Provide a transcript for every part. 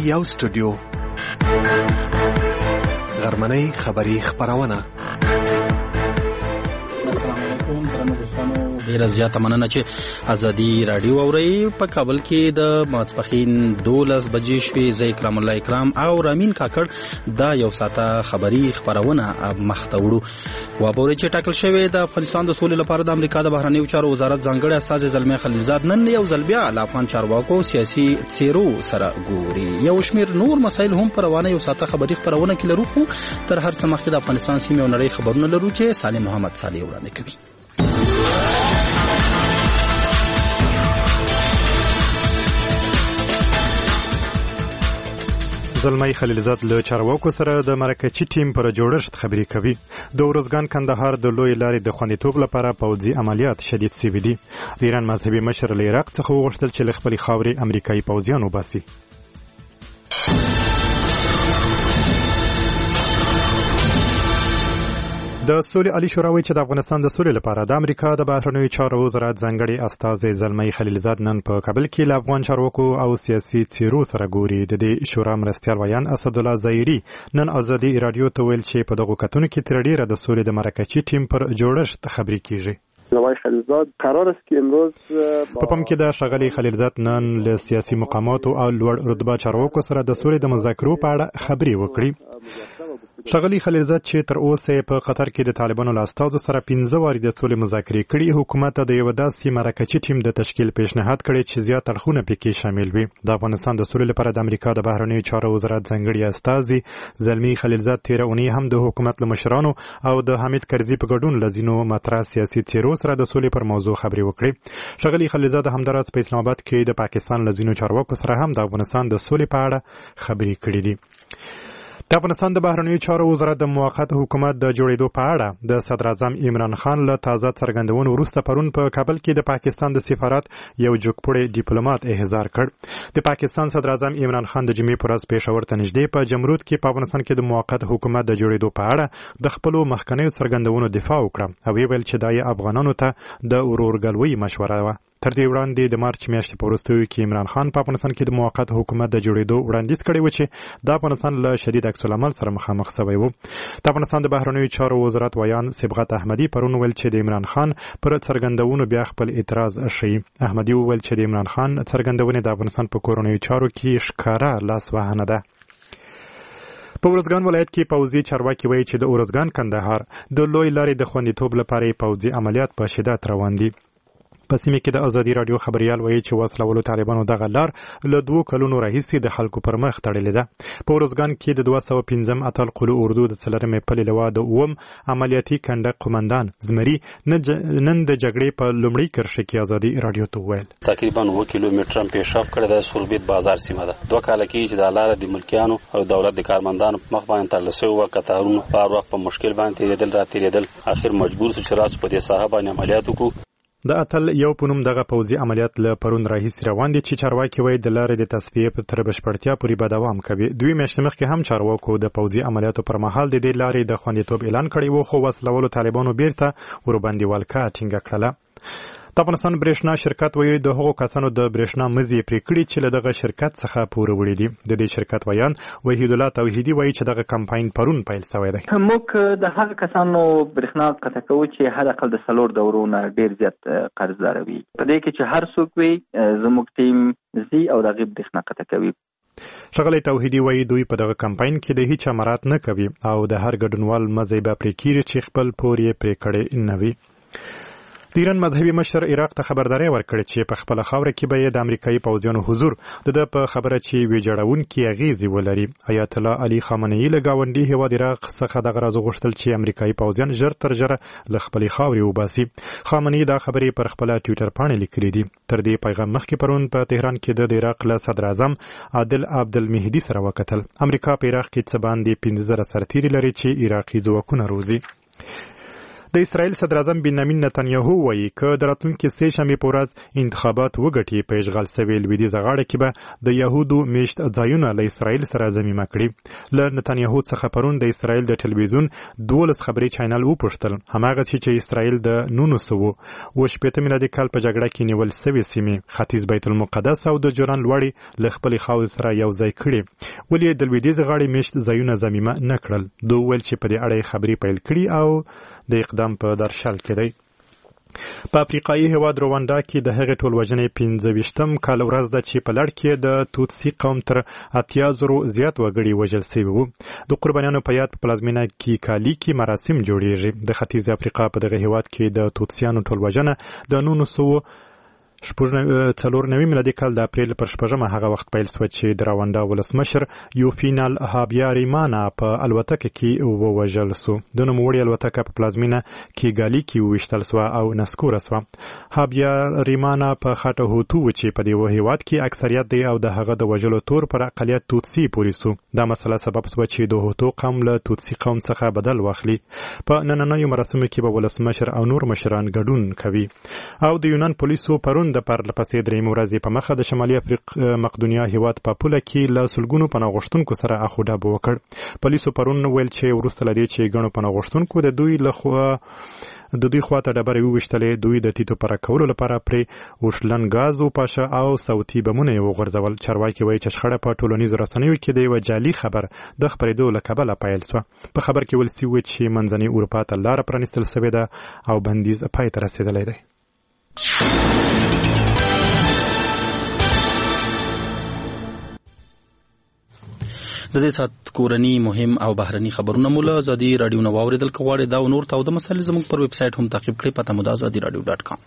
یو سټوډیو غرمنۍ خبری خبرونه. السلام علیکم درنو دوستانو، ډیره زیاته مننه چې ازادي رادیو اورئ. په کابل کې د ماسپښین 12 بجې شوې. زه اکرام الله اکرام او رامین کاکړ دا یو ساعته خبری خبرونه مخته وړو. وابوري چې ټاکل شوی د افغانستان د سولې لپاره د امریکا د بهرنیو چارو وزارت ځانګړی استازی زلمی خلیلزاد نن یو ځل بیا له افغان چارواکو سیاسي څیرو سره ګوري. یو شمیر نور مسایل هم په روانه یو ساعته خبری خبرونه کې لرو، خو تر هر څه مخکې د افغانستان سیمې او نړۍ خبرونه لرو چې سالم محمد صالح وړاندې کوي. زلمی خلیلزاد له چارواکو سره د مرکچی ټیم پر جوړښت خبرې کوي. د اورزګان کندهار د لوی لارې د خوندیتوب لپاره پوځي عملیات شدید شوي دي. د ایران مذهبي مشر له عراق څخه وغوښتل چې له خپلې خاورې امریکایي پوځیان وباسي. د سولې عالی شورا وایي چې د افغانستان د سولې لپاره د امریکا د بهرنیو چارو وزارت ځانګړي استازی زلمی خلیلزاد نن په کابل کې له افغان چارواکو او سیاسي څیرو سره ګوري. د دې شورا مرستیال ویان اسدالله ظاهري نن ازادي رادیو ته ویل چې په دغو کتونو کې تر ډیره د سولې د مرکچی ټیم پر جوړښت خبرې کیږي. زلمی خلیلزاد قرار است که امروز په پام کې د ښاغلي خلیلزاد نن له سیاسي مقاماتو او لوړ رتبه چارواکو سره د سولې د مذاکرو په اړه خبرې وکړي. ښاغلي خلیلزاد چې تر اوسه په قطر کې د طالبانو له استازو سره 15 وارې د سولې مذاکرې کړي، حکومت ته د یو داسې مرکچی ټیم د تشکیل پیشنهاد کړي چې زیات اړخونه پکې شامل وي. د افغانستان د سولې لپاره د امریکا د بهرنیو چارو وزارت ځانګړي استازي زلمی خلیلزاد تیر اونۍ هم د حکومت له مشرانو او د حمید کرزي په ګډون له ځینو مطرح سیاسي څیرو سره د سولې پر موضوع خبرې وکړي. ښاغلي خلیلزاد همداراز په اسلام آباد کې د پاکستان له ځینو چارواکو سره هم د افغانستان د سولې په اړه خبرې کړې دي. د افغانستان د بهرنیو چارو وزارت د موقت حکومت د جوړېدو په اړه د صدر اعظم عمران خان له تازه څرګندونو وروسته پرون په کابل کې د پاکستان د سفارت یو جوګپوړی ډیپلوماټ احضار کړ. د پاکستان صدر اعظم عمران خان د جمعې پر ورځ پېښور ته نږدې په جمرود کې په افغانستان کې د موقت حکومت د جوړېدو په اړه د خپلو مخکنیو څرګندونو دفاع وکړه او ویل چې دا یې افغانانو ته د ورورګلوۍ مشوره وه. تر دې وړاندې د مارچ میاشتې په وروستیو کې عمران خان په افغانستان کې د موقت حکومت د جوړېدو وړاندیز کړی و چې د افغانستان له شدید عکس العمل سره مخامخ شوی و. د افغانستان د بهرنیو چارو وزارت ویان صبغت احمدي پرون ویل چې د عمران خان پر څرګندونو بیا خپل اعتراض ښیي. احمدي وویل چې د عمران خان څرګندونې د افغانستان په کورنیو چارو کې ښکاره لاسوهنه ده. په اورزګان ولایت کې پوځي چارواکي وایي چې د اورزګان کندهار د لوی لارې د خوندیتوب لپاره پوځي عملیات په شدت روان دي. په سیمه کې د ازادي رادیو خبريال وایي چې وسلهوالو طالبانو دغه لار له 2 کلونو راهیسې د خلکو پر مخ تړلې ده. په اورزګان کې د 215 اتل قلو اردو د څلرمې پلې لوا د اوم عملیاتي کنډک قومندان زمري نن د جګړې په لومړۍ کرښه کې ازادي رادیو ته وویل تقریبا 2 کیلومتر پیشاف کړی د سوربیت بازار سیمه ده. 2 کال کې چې د لار د ملکیانو او دولت د کارمندانو مخ باندې تړل شوی و، قطارونو په وخت په مشکل باندې تیریدل اخر مجبور شو چې راځو په دې ساحه باندې عملیات وکړو. د اتل یو پونم دغه پوځي عملیات له پرون راهیسې روان دي چې چارواکي وایي د لارې د تصفیې په تر بشپړتیا پورې به دوام کوي. 2 میاشتې مخکې هم چارواکو د پوځي عملیاتو پر مهال د دې لارې د خوندیتوب اعلان کړی و، خو وسلهوالو طالبانو بیرته ورباندې ولکه ټینګه کړله. د افغانستان برېښنا شرکت وایي د هغو کسانو د برېښنا مزي پرې کړي چې له دغه شرکت څخه پور وړي دي. د دې شرکت ویان وحید الله توحیدي وایي چې دغه کمپاین پرون پیل شوی دی. موږ د هغه کسانو برېښنا قطع کوو چې حد اقل د 4 دورو نه ډیر زیات قرضدار وي. په دې کې چې هر څوک وي زموږ ټیم زی او دغه برېښنا قطع کوي. ښاغلی توحیدي وایي دوی په دغه کمپاین کې د هیڅ مراعات نه کوي او د هر ګډونوال مزي به پرې کیږي چې خپل پور یې پرې کړی نه وي. د ایران مذهبي مشر عراق ته خبرداری ورکړه چې په خپل خاوره کې به د امریکایي پوځیانو حضور د په خبره چې ویجاړونکي اغیزې ولري. آیت الله علي خامنه‌ای له ګاونډي هیواد عراق څخه دغه راز غوښتل چې امریکایي پوځیان ژر تر ژره له خپلې خاورې وباسي. خامنه‌ای دا خبرې پر خپل ټویټر باندې لیکلې دي. تر دې پیغام مخکې پرون په تهران کې د عراق له صدر اعظم عادل عبدالمهدي سره وکتل. امریکا په عراق کې څه باندې 15000 سرتیري لري چې عراقي ځواکونه روزي. د اسرائیل صدر اعظم بنیامین نتنیاهو وایي که د راتلونکي سې شنبې په ورځ انتخابات وګټي په اشغال شوې لویدیځه غاړه کې به د یهودو میشت ځایونه له اسرائیل سره ضمیمه کړي. له نتنیاهو څخه پرون د اسرائیل د ټلویزیون 12 خبري چینل وپوښتل هماغه چې اسرائیل د 1980 میلادي کال په جګړه کې نیول شوې سیمې ختیځ بیت المقدس او د جولان لوړې له خپلې خاورې سره یو ځای کړي. ولې د لویدیځې غاړې میشت ځایونه ضمیمه نه کړل؟ دوی ویل چې په دې اړه خبرې پیل کړي او د اقدام په درشل کې دی. په افریقایي هیواد رواندا کې د هغې ټولوژنې 25م کال ورځ ده چې په لړ کې د توتسي قوم تر 80,000 زیات وګړي وژل شوي وو. د قربانیانو په یاد په پلازمینه کې کالي کې مراسم جوړیږي. د ختیځ افریقا په دغه هیواد کې د توتسیانو ټولوژنه د 1994 میلادي کال د اپریل پر 6 هغه وخت پیل شو چې د رواندا ولسمشر یوفینال هابیاریمانا په الوتکه کې ووژل شو. د نوموړي الوتکه په پلازمینه کې ګالي کې وشتل شو او نسکوره شو. هابیاریمانا په خاطر هوتو چې په دې هیواد کې اکثریت دی او د هغه د وژلو تور پر اقلیت توتسي پورې شو. دا مسله سبب شو چې د هوتو قوم له توتسي قوم څخه بدل واخلي. په نننیو مراسمو کې به ولسمشر او نور مشران ګډون کوي. او د یونان پولیسو پرون د پرلپسې درېیمې ورځې په مخه د شمالي مقدونیا هیواد په پوله کې له سلګونو پناه غوښتونکو سره اخ و ډب وکړ. پولیسو پرون ویل چې وروسته له دې چې ګڼو پناه غوښتونکو د دوی خواته ډبرې وویشتلې، دوی د تیتو پره کولو لپاره پرې وشلن ګاز وپاشه او صوتي بمونه یې وغورځول. چارواکي وایي چې شخړه په ټولنیزو رسنیو کې د یوه جعلي خبر د خپرېدو له کبله پیل شوه. په خبر کې ویل شوي چې منځنۍ اروپا ته لاره پرانیستل شوې ده او بندیز پای ته رسېدلی دی. د دې سات کورنی مهم او بهرني خبرونه مولا ازادي رادیو نو اوریدل کواړي دا نور تاو د مسلې زموږ پر ویب سټ هم تعقیب کړئ. پته مو د azadiradio.com.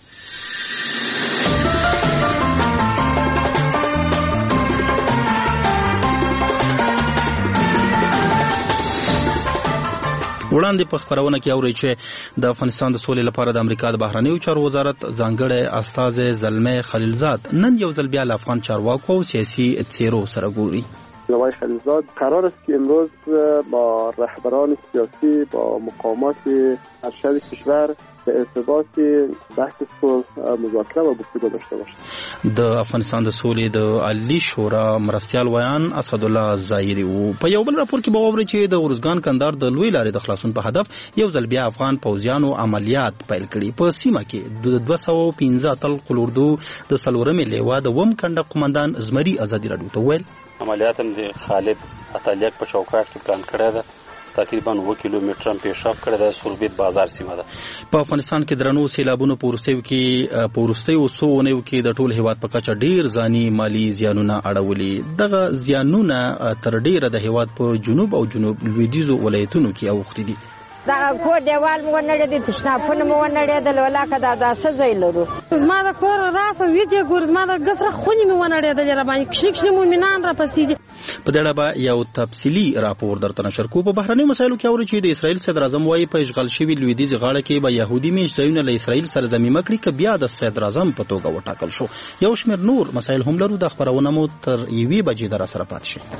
وړاندې په خبرونه کې اوري چې د افغانستان د سولې لپاره د امریکا د بهرنیو چارو وزارت ځانګړی استازی زلمه خلیلزاد نن یو ځل بیا له افغان چارواکو او سیاسي څیرو سره ګوري. آقای خلیلزاد قرار است که امروز با رهبران سیاسی با مقامات ارشد کشور به ارتباط بحث صلح مذاکره و گفتگو داشته باشد. د افغانستان د سولې د عالی شورا مرستیال ویان اسدالله زایری وو. په یو بل راپور کې به واوري چې د ورزګان کندهار د لوی لارې د خلاصون په هدف یو ځل بیا افغان پوځیانو عملیات پیل کړي. په سیمه کې د 215 اتل قلوردو د سلورمې لیوا د وم کنده قومندان زمری ازادي رادیو ته ویل عملیات هم د خالد اتالیک په چوکاټ کې پلان کړی ده. تقریبا 2 کیلومتر پیشرفت کړی د سوربیت بازار سیمه ده. په افغانستان کې درنو سیلابونو پورستیو سوونیو کې د ټول هیواد په کچه ډیر ځاني مالی زیانونه اړولي. دغه زیانونه تر ډیره د هیواد په جنوب او جنوب لویدیځو ولایتونو کې اوښتي دي. دا کور دیوال مو نړې دي تشنافونه مو نړې د ولاکه دا څه ځای لرو. زما د کور راسه ویډیو ګور زما د غسر خونی مو نړې د جره باندې کښنی مومنان را پسې دي. په دې اړه یو تفصیلی راپور درته نشر کوو. په بهرنیو مسایلو کې اوري چې د اسرائیل صدر اعظم وايي په اشغال شوی لویدیځ غاړه کې به يهودي میشتونه له اسرائیل سره ضمیمه کړي که بیا د صدر اعظم په توګه وټاکل شو. یو شمېر نور مسایل هم لرو. د خبرونه مو تر 1 بجې در سره پات شي.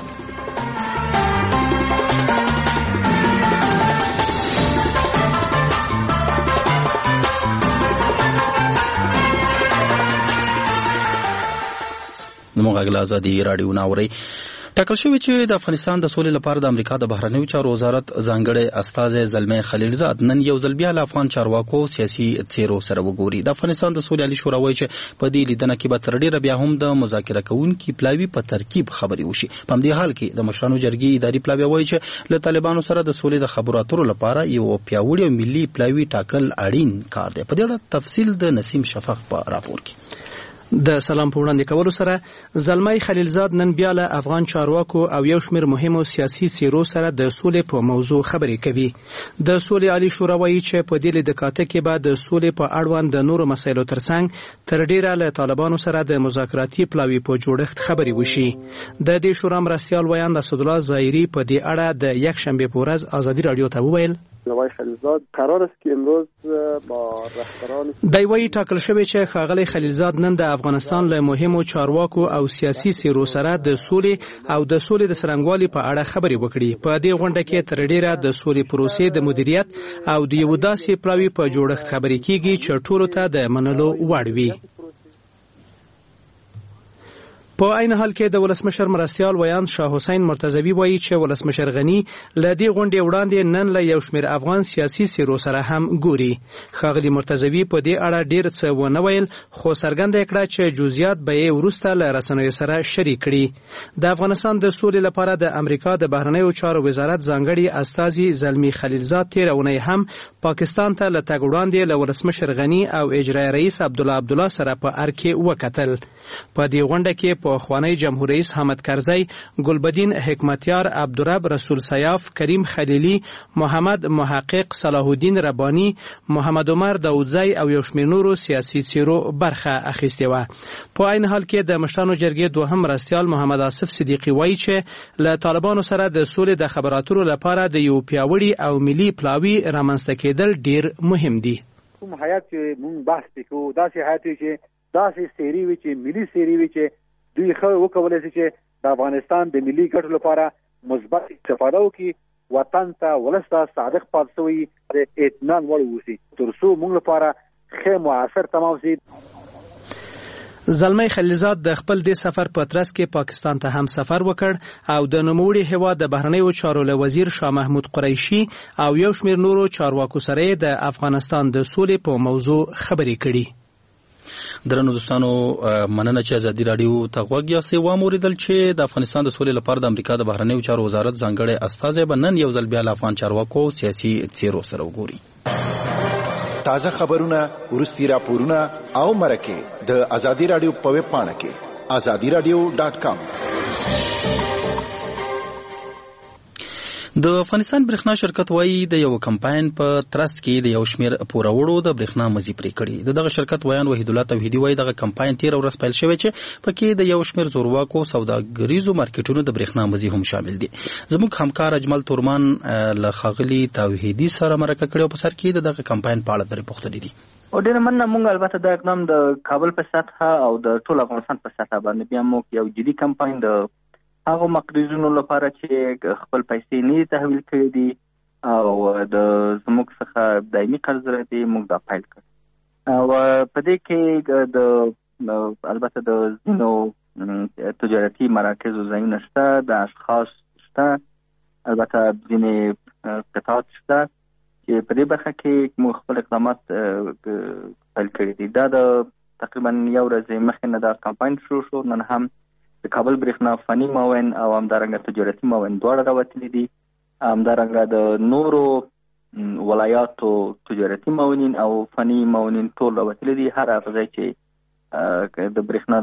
زموږ غږ ازادي رادیو ناوري. ټاکل شوی چې د افغانستان د سولې لپاره د امریکا د بهرنیو چارو وزارت ځانګړی استازی زلمه خلیلزاد نن یو ځل بیا له افغان چارواکو سیاسي څیرو سره وګوري. د افغانستان د سولې عالی شورا وایي چې په دې لیدنه کې به تر ډیره بیا هم د مذاکره کوونکي پلاوي په ترکیب خبرې وشي. په همدې حال کې د مشرانو جرګې اداري پلاوی وایي چې له طالبانو سره د سولې د خبرو اترو لپاره یو پیاوړی او ملي پلاوی ټاکل اړین کار دی. په دې اړه تفصیل د نسیم شفق په راپور کې. د سلام په وړاندې کولو سره زلمه خلیلزاد نن بیا له افغان چارواکو او یو شمېر مهمو سیاسي څیرو سره د سولې په موضوع خبرې کوي. د سولې عالی شورا وایي چې په دې لیدکاته کې به د سولې په اړوند د نورو مسایلو ترڅنګ تر ډیره له طالبانو سره د مذاکراتي پلاوي په جوړښت خبرې وشي. د دې شورا مرستیال ویان اسدالله زایری په دې اړه د یک شنبه په ورځ ازادي رادیو ته وویل آقای خلیلزاد قرار است که امروز با رهبران دایوی ټاکل شوی چې ښاغلی خلیلزاد نن د افغانستان له مهمو چارواکو او سیاسي څیرو سره د سولې او د سولې د څرنګوالي په اړه خبرې وکړي. په دې غونډه کې تر ډیره د سولې پروسې د مدیریت او د یو داسې پلاوي په جوړښت خبرې کیږي چې ټولو ته د منلو وړ وي. په عین حال کې د ولسمشر مرستیال ویاند شاه حسین مرتضوی وایي چې ولسمشر غنی له دې غونډې وړاندې نن له یو شمېر افغان سیاسي څیرو سره هم ګوري. ښاغلي مرتضوی په دې اړه ډېر څه ونه ویل، خو څرګنده یې کړه چې جزئیات به یې وروسته له رسنیو سره شریک کړي. د افغانستان د سولې لپاره د امریکا د بهرنیو چارو وزارت ځانګړي استازي زلمی خلیلزاد تېره اونۍ هم پاکستان ته له تګ وړاندې له ولسمشر غنی او اجرایي رئیس عبدالله سره په ار کې وکتل. په دې غونډه کې په خوانی جمهور رئیس حامد کرزی، ګلبدین حکمتیار، عبدالرب رسول سیاف، کریم خلیلی، محمد محقق، صلاح الدین ربانی، محمد عمر داودزی او یو شمېر نورو سیاسي څیرو برخه اخیستې وه. په عین حال کې د مشرانو جرګې دوهم مرستیال محمد آصف صدیقي وایي چې له طالبانو سره د سولې د خبرو لپاره د یو پیاوړي او ملي پلاوي رامنځته کېدل ډیر مهم دي. کوم حیات چې مونږ بحث وکړو داسې حیات چې داسې سیری وي چې ملي سیری وي چې دوی خو وکولای شي چې د افغانستان د ملي ګټو لپاره مثبت استفاده وکړي، وطن ته ولسته صادق پاتې وي، د اطمینان وړ اوسي ترڅو موږ لپاره ښه معاصر تمام شي. زلمی خلیلزاد د خپل دې سفر په ترڅ کې پاکستان ته هم سفر وکړ او د نوموړي هیواد د بهرنیو چارو له وزیر شاه محمود قریشي او یو شمېر نورو چارواکو سره د افغانستان د سولې په موضوع خبرې کړي. درنو دوستانو، مننه چې ازادي راډیو ته غوږ یاستئ. واوریدل چې د افغانستان د سولې لپاره د امریکا د بهرنیو چارو وزارت ځانګړی استازی به نن یو ځل بیا له افغان چارواکو سیاسي څیرو سره وګوري. تازه خبرونه، وروستي راپورونه او مرکې د ازادي راډیو په ویب پاڼه کې azadiradio.com. د افغانستان برېښنا شرکت وایي د یو کمپاین په ترڅ کې د یو شمېر پوروړو د برېښنا مزي پرې کړي. دغه شرکت ویان وحید الله توحیدي وایي دغه کمپاین تیر ورځ پیل شوی چې پکې د یو شمېر زورواکو سوداګریزو مارکیټونو د برېښنا مزي هم شامل دي. زموږ همکار اجمل تورمان له ښاغلي توحیدي سره مرکه کړې او په سر کې دغه کمپاین په اړه درې پوښتنې دي. او ډېر مننه. موږ البته دا اقدام د کابل په سطحه او د ټول افغانستان په سطحه باندې بیا موږ یو جدي کمپاین د هغه مقرضونو لپاره چې خپل پیسې نه تحویل کړي دي او د زموږ څخه دایمي قرض لري موږ دا فایل کړ. او په دې کې د البته د ځینو تجارتي مراکزو ځایونه شته، د اشخاص شته، البته ځینې قطعات شته چې په دې برخه کې موږ خپل اقدامات پیل کړي دي. دا د تقریبا یو ورځ مخکې نه دا کمپاین شروع شو. نن هم د کابل برېښنا فني معاون او همدارنګه تجارتي معاون دواړه راوتلي دي. همدارنګه د نورو ولایاتو تجارتي معاونین او فني معاونین ټول راوتلي دي. هر هغه ځای چې د برېښنا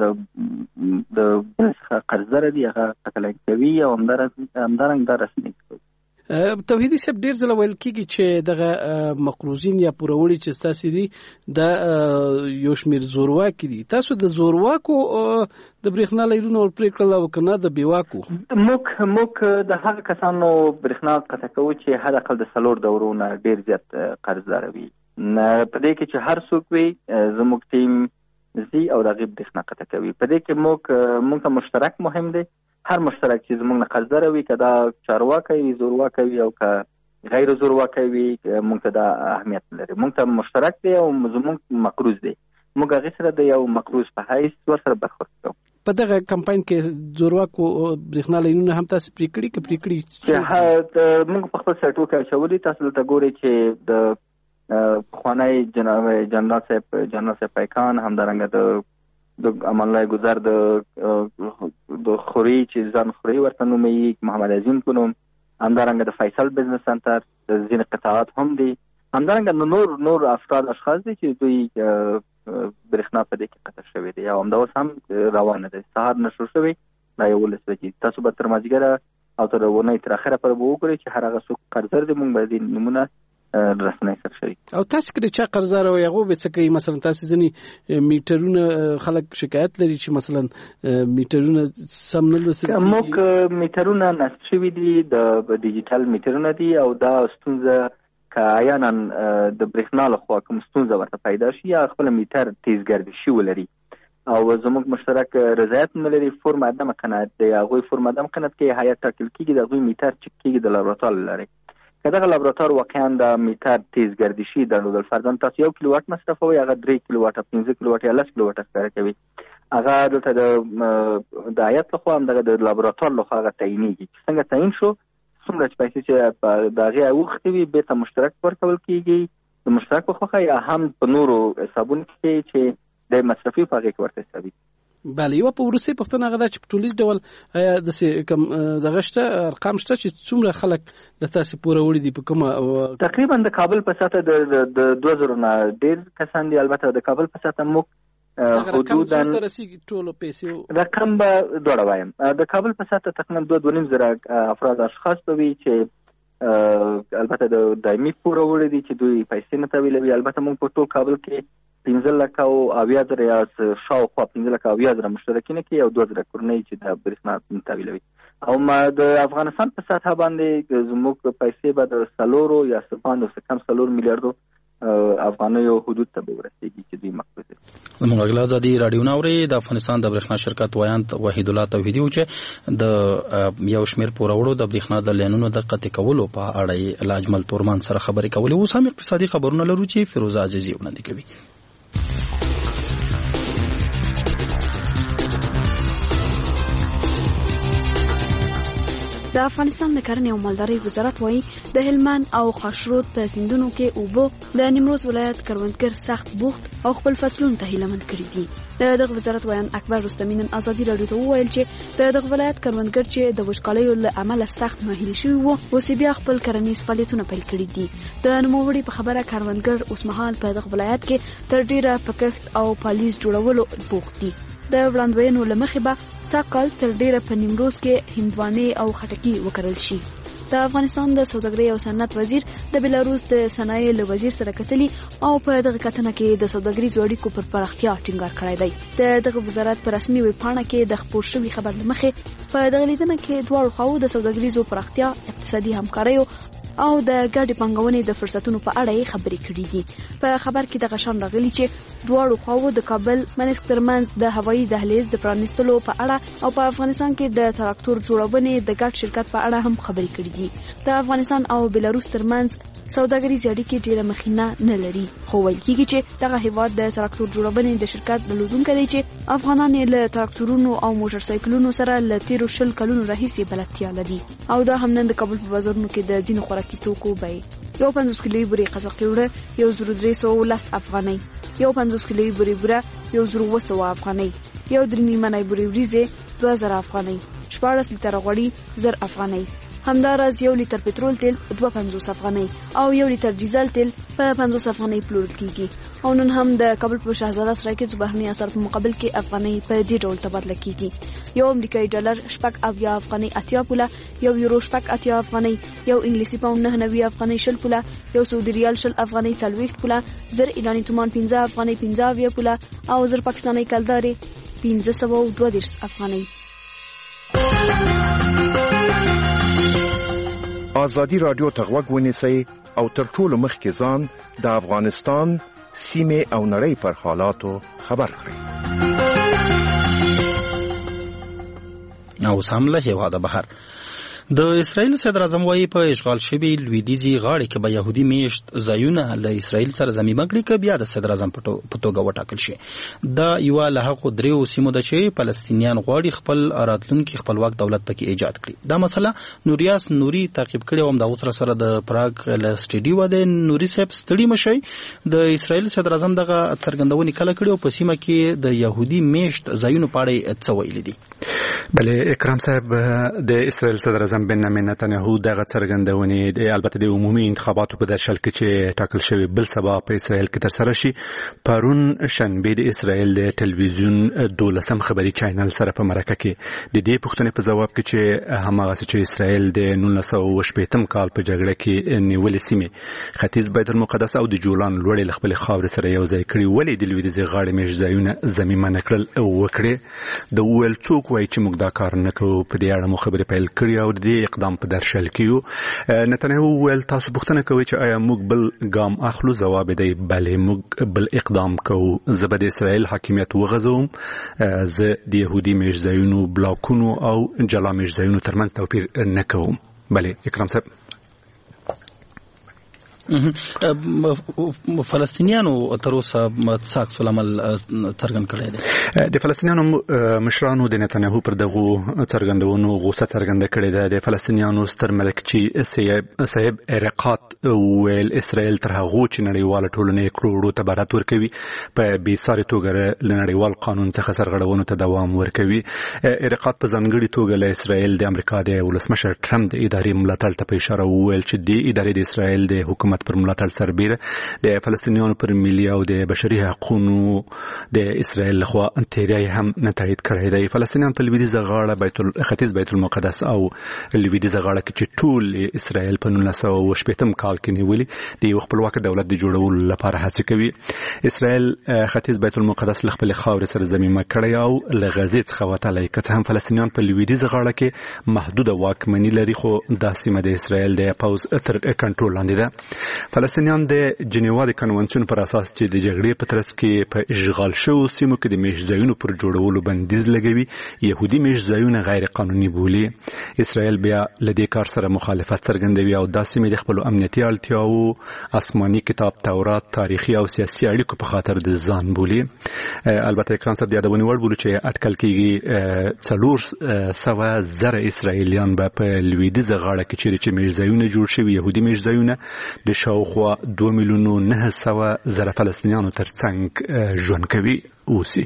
د قرض لري هغه قتلای کوي او همدارنګه دا رسمي کوي. توحیدي صاحب ډیر ځله ویل کیږي چې دغه مقروضین یا پوروړي چې ستاسو دي د یو شمېر زورواکي دي. تاسو د زورواکو د برېښنا لایرونو ور پرې کړل او کنه د بیواکو؟ موږ د هغه کسانو برېښنا قطع کوو چې حد اقل د 4 دورو نه ډیر زیات قرضدار وي. په دې کې چې هر څوک وي زموږ ټیم زی او د غیب برېښنا قطع کوي. په دې کې موږ مشترک مهم دی. هر مشترک چې زموږ نه قرضدار وي، که دا چارواکی وي، زورواکی وي او که غیر زورواکی وي، موږ ته دا اهمیت لري. موږ ته مشترک دی او زموږ مقروض دی. موږ هغې سره د یو مقروض په حیث ورسره برخورد کوو. په دغه کمپاین کې زورواکو برېښنا لاینونه هم تاسو پرې کړي که پرې کړي؟ موږ په خپل سایټو کې اچولي. تاسو دلته ګورئ چې د پخوانی جنرال صاحب پیکان، همدارنګه د امان الله گذر د خوري چې ځان خوري ورته نومي محمد عظیم کو نوم، همدارنګه د فیصل بزنس سنټر د ځینې قطعات هم دي، همدارنګه نور افراد اشخاص دي چې دوی برېښنا په دې کې قطع شوی دی او همدا اوس هم روانه ده. سهار نشو شوی دا 11 بجې. تاسو به تر مازدیګره او تر ونې تر اخره پورې به وګورئ چې هر هغه څوک قرضدار دي موږ به دې نمونه رسنۍ سره شریک. او تاسو کله چې قرضدار او هغه به څه کوي؟ مثلا تاسو ځنی میټرونه خلک شکایت لري چې مثلا میټرونه سم نه لوستل. موږ میټرونه نصب شوي دي، د ډیجیټل میټرونه دي او دا ستونزه که عیانا د برېښنا له خوا کوم ستونزه ورته پیدا شي یا خپل میټر تیزګردي شي ولري او زموږ مشترک رضایت نه لري فورم عدم قناعت دی. هغوی فورم عدم قناعت کې هیات ټاکل کېږي، د هغوی میټر چک کېږي د لابراتوار لري. که دغه لابراتوار واقعا د میټر تیز ګردشي درلودل، فرضاً تاسو 1 کیلو واټ مصرفوئ، هغه 3 کیلو واټ 15 کیلو واټ یا 10 کیلو واټ ښکاره کوي، هغه دلته د هیات لخوا همدغه د لابراتوار لخوا هغه تعینېږي چې څنګه تعین شو، څومره چې پیسې چې د هغې اوښتې وي بېرته مشترک ورکول کېږي د مشترک په خوښه، یا هم په نورو حسابونو کې چې د مصرفي په هغې کې ورته حسابي. بله، یوه په وروستۍ پوښتنه هغه ده چې په ټولیز ډول داسې کوم دغه شته ارقام شته چې څومره خلک له تاسې پوره وړي دي په کومه؟ تقریبا د کابل په سطحه د 2000 نه ډېر کسان دي. البته د کابل په سطحه موږ حدودا رقم به دوړه وایم، د کابل په سطحه تقریبا 2.5 زره افراد اشخاص به وي چې البته د دایمي پوره وړي دي چې دوی پیسې نه تحویلوي. البته موږ په ټول کابل کې 15,000 یا شاوخوا 15,000 مشترکین کې او 2,000 کورنۍ چې د برېښنا تحویلوي. او ما د افغانستان په سطحه باندې زموږ پیسې به د 4 یا 4 میلیارډو افغانیو حدود ته به ورسېږي چې دوی مقصود دي. زموږ غلا ازادي رادیو ناوري د افغانستان د برېښنا شرکت وایانت وحید الله توحیدي و چې د یو شمېر پوروړو د برېښنا د لینونو د قطع کولو په اړه له اجمل تورمان سره خبرې کولې. اوس هم اقتصادي خبرونه لرو چې فیروزه عزیزي وړاندې کوي. د افغانستان د کرنې او مالدارۍ وزارت وایي د هلمند او خاشرود په سیندونو کې اوبه د نیمروز ولایت کروندګر سخت بوخت او خپل فصلونو ته هیله مند کړي دي. دغه وزارت وایي اکبر رستمی نن ازادي رادیو ته وویل چې دغه ولایت کروندګر چې د وچکالیو له امله سخت ناهیلي شوي وو، اوس بیا خپل کرنیز فعالیتونه پیل کړي دي. د نوموړي په خبره کروندګر اوس مهال په دغه ولایت کې تر ډیره په کښت او پالیز جوړولو بوخت دي. د وړاندوینو له مخې به سږکال تر ډیره په نیمروز کې هندوانې او خټکي وکرل شي. د افغانستان د سوداګرۍ او صنعت وزیر د بلاروس د صنایع له وزیر سره کتلي او په دغه کتنه کې د سوداګریزو اړیکو پر پراختیا ټینګار کړی دی. دغه وزارت په رسمي ویبپاڼه کې د خپور شوي خبر له مخې په دغه لیدنه کې دواړو خواو د سوداګریزو پراختیا، اقتصادي همکاریو او د ګډې پانګونې د فرصتونو په اړه یې خبرې کړې دي. په خبر کې دغه شان راغلي چې دواړو خواو د کابل منسک ترمنځ د هوایي دهلیز د پرانیستلو په اړه او په افغانستان کې د تراکتور جوړونې د ګډ شرکت په اړه هم خبرې کړې دي. د افغانستان او بلاروس ترمنځ سوداګریزې اړیکې ډېره مخینه نه لري، خو ویل کېږي چې دغه هیواد د تراکتور جوړونې د شرکت درلودونکی دی چې افغانان یې له تراکتورونو او موټر سایکلونو سره له تیرو 20 کلونو راهیسې بلدتیا لري. او دا هم نن د کابل په بازارونو کې د ځینو خوراکي توکو بیې یو 50 کیلویي بوري قزاقي وړه 1310 افغانۍ، یو 50 کیلویي بوري بوره 1200 افغانۍ، یو 3 منۍ بوري وریځې 2000 افغانۍ، 14 لیتره غوړي 1000 افغانۍ. همداراز 1 لیتر پټرول تیل 250 افغانۍ او 1 لیتر ډیزل تیل په 50 افغانۍ پلورل کیږي. او نن هم د کابل په شهزاده سرای کې د بهرني اثر په مقابل کې افغانۍ په دې ډول تبادله کیږي. یو امریکایي ډالر 80 افغانۍ 80 پوله، یو یورو 80 افغانۍ، یو انګلیسي پاوند 99 افغانۍ 60 پوله، یو سعودي ریال 60 افغانۍ 40 پوله، 1000 ایرانی تومان 15 افغانۍ 15 پوله او 1000 پاکستاني کلداري 1520 افغانۍ. ازادي رادیو ته غوږ ونیسئ او تر ټولو مخکې ځان د افغانستان سیمه او نړۍ پر حالاتو خبر کړئ. اوس هم له هیواده بهر د اسرائیل صدر اعظم وايي په اشغال شوي لویدیځي غاړې کې به يهودي میشت ځایونه له اسرائیل سره ضمیمه کړي که بیا د صدر اعظم په توګه وټاکل شي. دا یوه له هغو 3 سیمو ده چې فلسطینیان غواړي خپل راتلونکي خپلواک دولت پکې ایجاد کړي. دا مسله نوریاس نوري تعقیب کړي او همدغه سره د پراګ له سټډیو د نوري صاحب ستړي مشي د اسرائیل صدر اعظم دغه څرګندونې کله کړي او په سیمه کې د يهودي میشت ځایونو په اړه څه ویلي دي. بله اکرام صاحب، د اسرائیل صدر اعظم بنیامین نتنیاهو دغه څرګندونې البته د عمومي انتخاباتو په درشل کې چې ټاکل شوی بل سبا په اسرائیل کې ترسره شي، پرون شنبه د اسرائیل د ټلویزیون 12 خبري چینل سره په مرکه کې د دې پوښتنې په جواب کې چې هماغه چې اسرائیل د 1918 کال په جګړه کې نیولې سیمې ختیځ بیت المقدس او د جولان لوړې خپل خاور سره یو ځای کړي، ولې د لویدیځي غاړې مېش ځایونه ضمیمه نکړل او وکړي. د ویل څوک وایي چې موږ دا کار نه کوو. په دې اړه مو خبرې پیل کړې او د دې اقدام په درشل کې یو. نتنیاهو وویل تاسو پوښتنه کوئ چې آیا موږ بل ګام اخلو؟ ځواب دی بلې، موږ بل اقدام کوو. زه به د اسرائیل حاکمیت وغځوم. زه د یهودي میشځایونو، بلاکونو او جلا میشځایونو ترمنځ توپیر نه کوم. بلې اکرام صاحب، فلسطینیانو تر اوسه ساکس العمل څرګند کړی دی. د فلسطینیانو مشرانو د نتنیاهو پر دغه څرګندونو غوسه څرګنده کړې ده. د فلسطینیانو ستر ملکچي صاحب عراقات ویل اسرائیل تر هغه چې نړیواله ټولنه کروڑو تبرات ورکوي په بې ساري توګه له نړیوال قانون څخه سرغړونو ته دوام ورکوي. عراقات په ځانګړي توګه له اسرائیل د امریکا د ولسمشر ټرمپ د ادارې ملاتړ ته په اشاره وویل چې د ادارې د اسرائیل د حکومت پر ملاتړ سربیره د فلسطینیانو پر ملي او د بشري حقوقو د اسرائیل لخوا تیری هم نه تایید کړی دی. فلسطینیان په لویدیځه غاړه ختیځ بیت المقدس او لویدیځه غاړه کې چې ټول اسرائیل په 1980 کال کې نیولي د یو خپلواک دولت د جوړولو لپاره هڅه کوي. اسرائیل ختیځ بیت المقدس له خپل خاورې سره ضمیمه کړی او له غزې څخه وتلی، که څه هم فلسطینیان په لویدیځه غاړه کې محدوده واکمني لري، خو دا سیمه د اسرائیل د پوځ تر کنټرول لاندې ده. فلسطینیان د جنیوا د کنونسیون پر اساس چې د جګړې په ترڅ کې په اشغال شوو سیمو کې د میشځایونو پر جوړولو بندیز لګوي، يهودي میشځایونه غیر قانوني بولي. اسرائیل بیا له دې کار سره مخالفت څرګندوي او دا سیمې د خپل امنیتي اړتیاو، آسماني کتاب تورات، تاریخي او سیاسي اړیکو په خاطر د ځان بولي. البته اکرام صاحب د یادونې وړ بولي چې اټکل کېږي 400,000 اسرائیلیان به په لویدیځه غاړه کې چې میشځایونه جوړ شوي يهودي میشځایونه د شاوخوا 2,900,000 فلسطینیانو ترڅنګ ژوند کوي اوسي.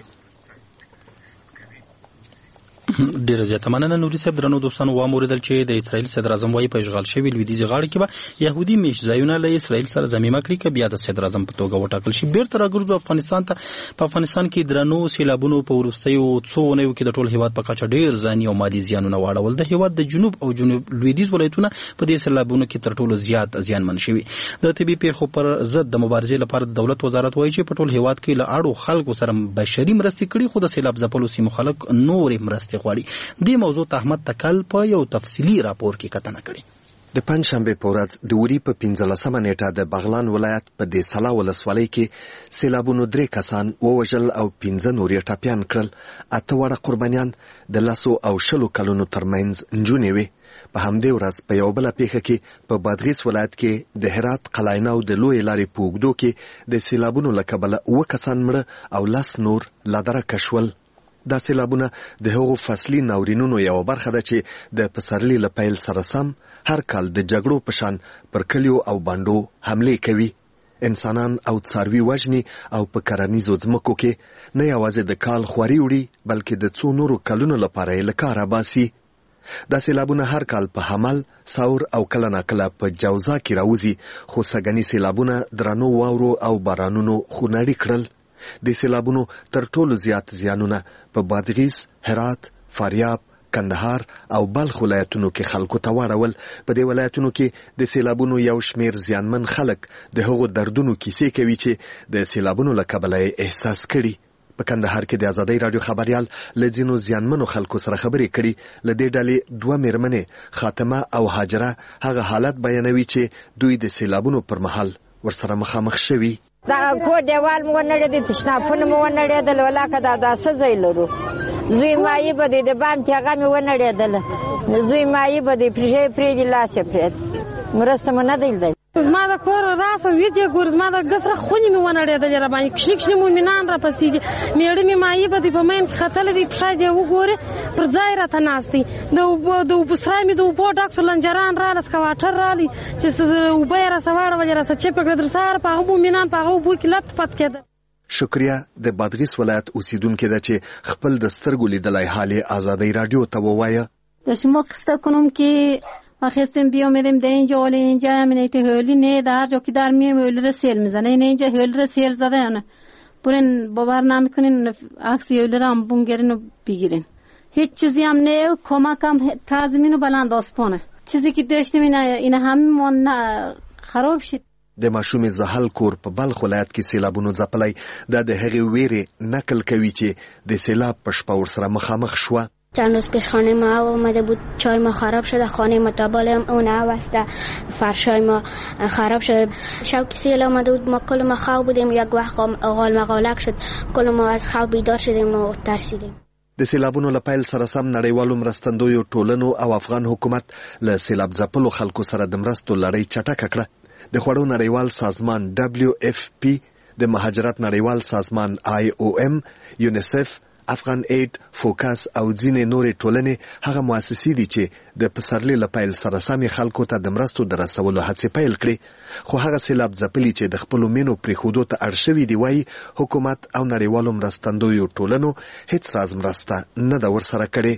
ډیره زیاته مننه نوري صاحب. درنو دوستانو واوریدل چې د اسرائیل صدر اعظم وايي په اشغال شوی لویدیځه غاړه کې به يهودي میشځایونه له اسرائیل سره ضمیمه کړي که بیا د صدر اعظم په توګه وټاکل شي. بیرته راګرځو افغانستان ته. په افغانستان کې درنو سیلابونو په وروستیو څو اونیو کې د ټول هیواد په کچه ډیر ځاني او مالي زیانونه واړول. د هیواد د جنوب او جنوب لویدیځ ولایتونه په دې سیلابونو کې تر ټولو زیات زیانمن شوي. د طبي پیښو پر ضد د مبارزې لپاره د دولت وزارت وايي چې په ټول هیواد کې له اړو خلکو سره بشري مرستې کړي، خو د سیلاب ځپلو سیمو خلک نورې مرستې غواړي. دې موضوع ته احمد تکل په یو تفصیلی راپور کې کتنه کړې. د پنځشنبه په ورځ د وری په 15مه نیټه د بغلان ولایت په دې سلا ولسوالۍ کې سیلابونو 3 کسان ووژل او 15 نور یې ټپیان کړل. 8 وړه قربانیان د 10 او 20 کلونو ترمنځ نجونې وې. په همدې ورځ په یو بل پیښه کې په بادغیس ولایت کې د هرات قلاینه او د لوی لارې په اوږدو کې د سیلابونو له کبله 9 کسان مړه او 10 نور لا درکه شول. دا سیلابونه د هغو فصلي ناورینونو یو برخه ده چې د پسرلي له پیل سره سم هر کال د جګړو په شان پر کلیو او بانډو حمله کوي. انسانان او څاروي وژني او په کرنیزو ځمکو کې نه یوازې د کال خواري وړي بلکې د څو نورو کلونو لپاره یې له کاره باسي. دا سیلابونه هر کال په حمل، ساور او کله ناکله په جوزا کې راوځي، خو سږني سیلابونه درنو واورو او بارانونو خونړي کړل. د سیلابونو تر ټولو زیات زیانونه په بادغیس، هرات، فاریاب، کندهار او بلخ ولایتونو کې خلکو ته واړول. په دې ولایتونو کې د سیلابونو یو شمیر زیانمن خلک د هغو دردونو کیسې کوي چې د سیلابونو له کبله احساس کړي. په کندهار کې د آزادۍ رادیو خبريال له ځینو زیانمنو خلکو سره خبرې کړي. له دې ډلې 2 میرمنې خاتمه او هاجره هغه حالت بیانوي چې دوی د سیلابونو پر مهال ورسره مخامخ شوي. دا کور دیوال مو نړېدی، تشنافونه مو نړېدل، ولاکه دا څه ځای لرو. زوی مایي به د بام تیغه مې ونړېدله، زوی مایي به د پرېږدي لاس یې پرېد، مرسته مو نه دی. زما د کور راسه ویجه ګور زما د ګسره خونی مې ونړېدلې را باندې کښنی مومنان را پسې دي. میړه مې مایي به د په مین کې ختلې دي، پښه دې وګورې پر ځای راته ناست دی. د اوبو سرای مې د اوبو ډک سو، لنجران راله، سکواټر رالی چې اوبه یې راسه واړولې، راسه چپه کړه. در سهار په هغه مومنان په هغه اوبو کې لت پت کېده. شکریه د بادغیس ولایت اوسیدونکې ده چې خپل د سترګو لیدلی حال یې آزادۍ رادیو ته ووایه. د شما قصه کنم که خواستم بیامدیم در اینجا، ولی اینجا همین ایت هولی نه، در هر جا که در میام هولی رو سیل میزنه. این اینجا هولی رو سیل زده نه، برین باور نمیکنین عکس هولی رو هم بونگرین و بگیرین. هیچ چیزی هم نه، کمک هم تازمین و بلند آسپانه. چیزی که داشتیم این همون خراب شد. د ماشومې زحل کور په بلخ ولایت کې سیلابونو ځپلی. دا د هغې ویرې نقل کوي چې د سیلاب په شپه ورسره مخامخ شوه. چند روز پیش خانه ما آمده بود، چای ما خراب شده، خانه ما تابال اون عوسته، فرشای ما خراب شده. شب که سیل آمده بود ما کل ما خواب بودیم، یک وقت غال مغالک شد، کل ما از خواب بیدار شدیم و ترسیدیم. د سیلابونو له پیل سره سم نړیوالو مرستندویو ټولنو او افغان حکومت له سیلاب ځپلو خلکو سره د مرستو لړۍ چټکه کړه. د خوړو نړیوال سازمان WFP، د مهاجرت نړیوال سازمان IOM، یونیسف، افغان اید، فوکس او ځینې نورې ټولنې هغه مؤسسې دي چې د پسرلي له پیل سره سم خلکو ته د مرستو د رسولو هڅې پیل کړي. خو هغه سیلاب ځپلي چې د خپلو مینو پرېښودو ته اړ شوي دي وایي حکومت او نړیوالو مرستندویو ټولنو هیڅ راز مرسته نه ده ورسره کړې.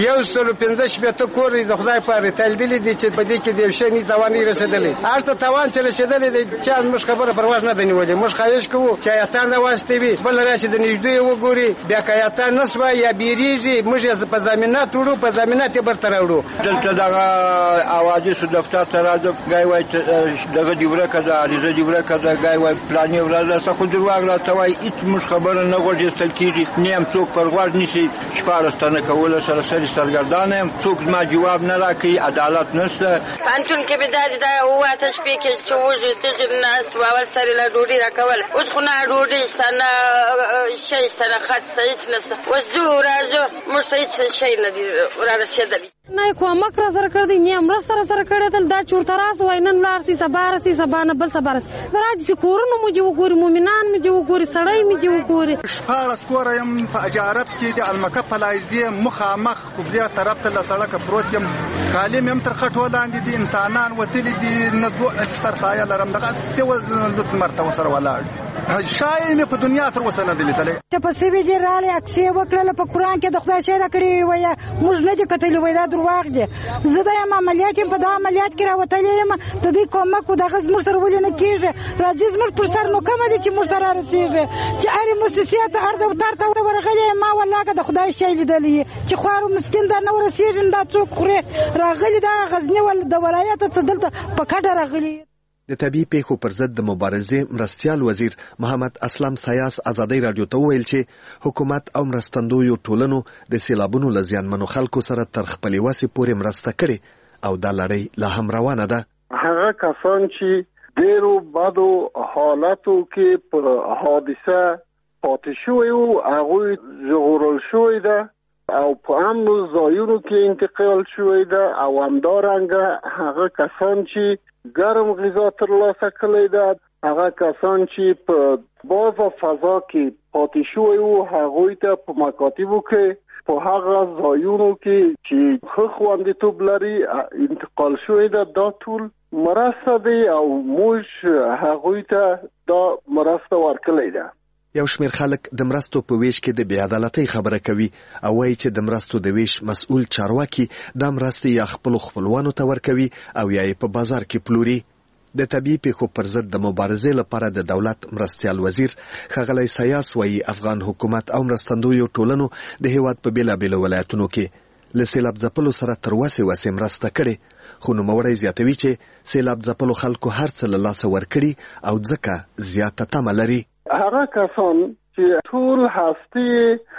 115 کور د خدای په تلدلې دي چې په دې کې د یو شي نه توان رسیدلې. هرته توان چې رسیدلې دي چې موږ خبره پرواز نه دنیولې. موږ خواهش کوو چې آیاتان نه واسطې وي بل راشي د نږدې وګوري بیا کایاتان نسوا یا بیریږي موږ په ضمانت وړو په ضمانت برته راوړو. دلته دغه اوازې سو دفتر ته راځي غای وای دغه دی ورکه ده علیزه دی ورکه ده غای وای پلان یې ورته څه خو درواغ راته وای هیڅ موږ خبره نه غوړي ستلکیږي نیم څوک پرواز نشي شپارستانه کوله سره سرگردانم څوک ما جواب نه راکړي عدالت نشته. پانتون کې به دا واته شپې کې چې وځي ته ناس اول سره لا ډوډۍ راکول اوس خو نه ډوډۍ ستنه شي ستنه خاصه هیڅ نشته. اوس جو راځو مستعد شي نه دی را رسیدلی نه کومک را سره کړی نه امر سره کړی دا چورته راس وینن لارسي سبارسي سبانه بل سبارس راځي کورونو مو جو ګوري مومنان مو جو ګوري سړی مو جو ګوري. شپاړس کورم په اجارت کې د المکه پلایزي مخامخ قبله طرف ته لسړک پروت یم کالم هم تر خټو لاندې دي انسانان وتلی دي نه دوه سرسایه لرم دغه څه لوت مرته وسره ولاړ شای مې په دنیا تر اوسه نه دی لیدلی. چې په سی وی ډی رالي اکسي وکړل په قران کې د خدای شی را کړی وای موږ نه دي کتلی وای دا دروغ دي. زه د یم عملیات په دا عملیات کې راوتلی یم د دې کومک د غز مر سره ولې نه کیږي راځي زمر پر سر نو کوم دي چې موږ سره رسیږي چې اړ مؤسسات ارده او ترته ورغلی ما والله که د خدای شی لیدلی چې خوارو مسكين دا نو رسیږي دا څوک خوري راغلی دا غزنی ول د ولایت څخه دلته په کډه راغلی. د طبي پیښو پر ضد د مبارزې مرستیال وزیر محمد اسلام سیاس ازادي رادیو ته ویل چې حکومت او مرستندویو ټولنو د سیلابونو له زیانمنو خلکو سره تر خپلې وسې پورې مرسته کړې او دا لړۍ لا هم روانه ده. هغه کسان چې ډېرو بدو حالاتو کې پر حادثه پاتې شوي وو هغوی ژغورل شوي ده او په امنو ځایونو کې انتقال شوی ده او همدارنګه هغه کسان چې ګرم غذا ترلاسه کړی ده هغه کسان چې په باز فضا کې پاتې شوی وو هغوی ته په مکاتبو کې په هغه ځایونو کې چې ښه خوندیتوب لري انتقال شوی ده. دا ټول مرسته دی او موږ هغوی ته دا مرسته ورکړی ده. یو شمېر خلک د مرستو په ویش کې د بې عدالتۍ خبره کوي او وایي چې د مرستو د ویش مسؤل چارواکي دا مرستې یا خپلوانو ته ورکوي او یا یې په بازار کې پلوري. د طبي پیښو پر ضد د مبارزې لپاره د دولت مرستیال وزیر ښاغلی سیاس وایي افغان حکومت او مرستندویو ټولنو د هیواد په بېلابېلو ولایتونو کې له سیلاب ځپلو سره تر وسې مرسته کړې. خو نوموړی زیاتوي چې سیلاب ځپلو خلکو هر څه له لاسه ورکړي او ځکه زیاته تمه لري. هغه کسان چې ټول هستی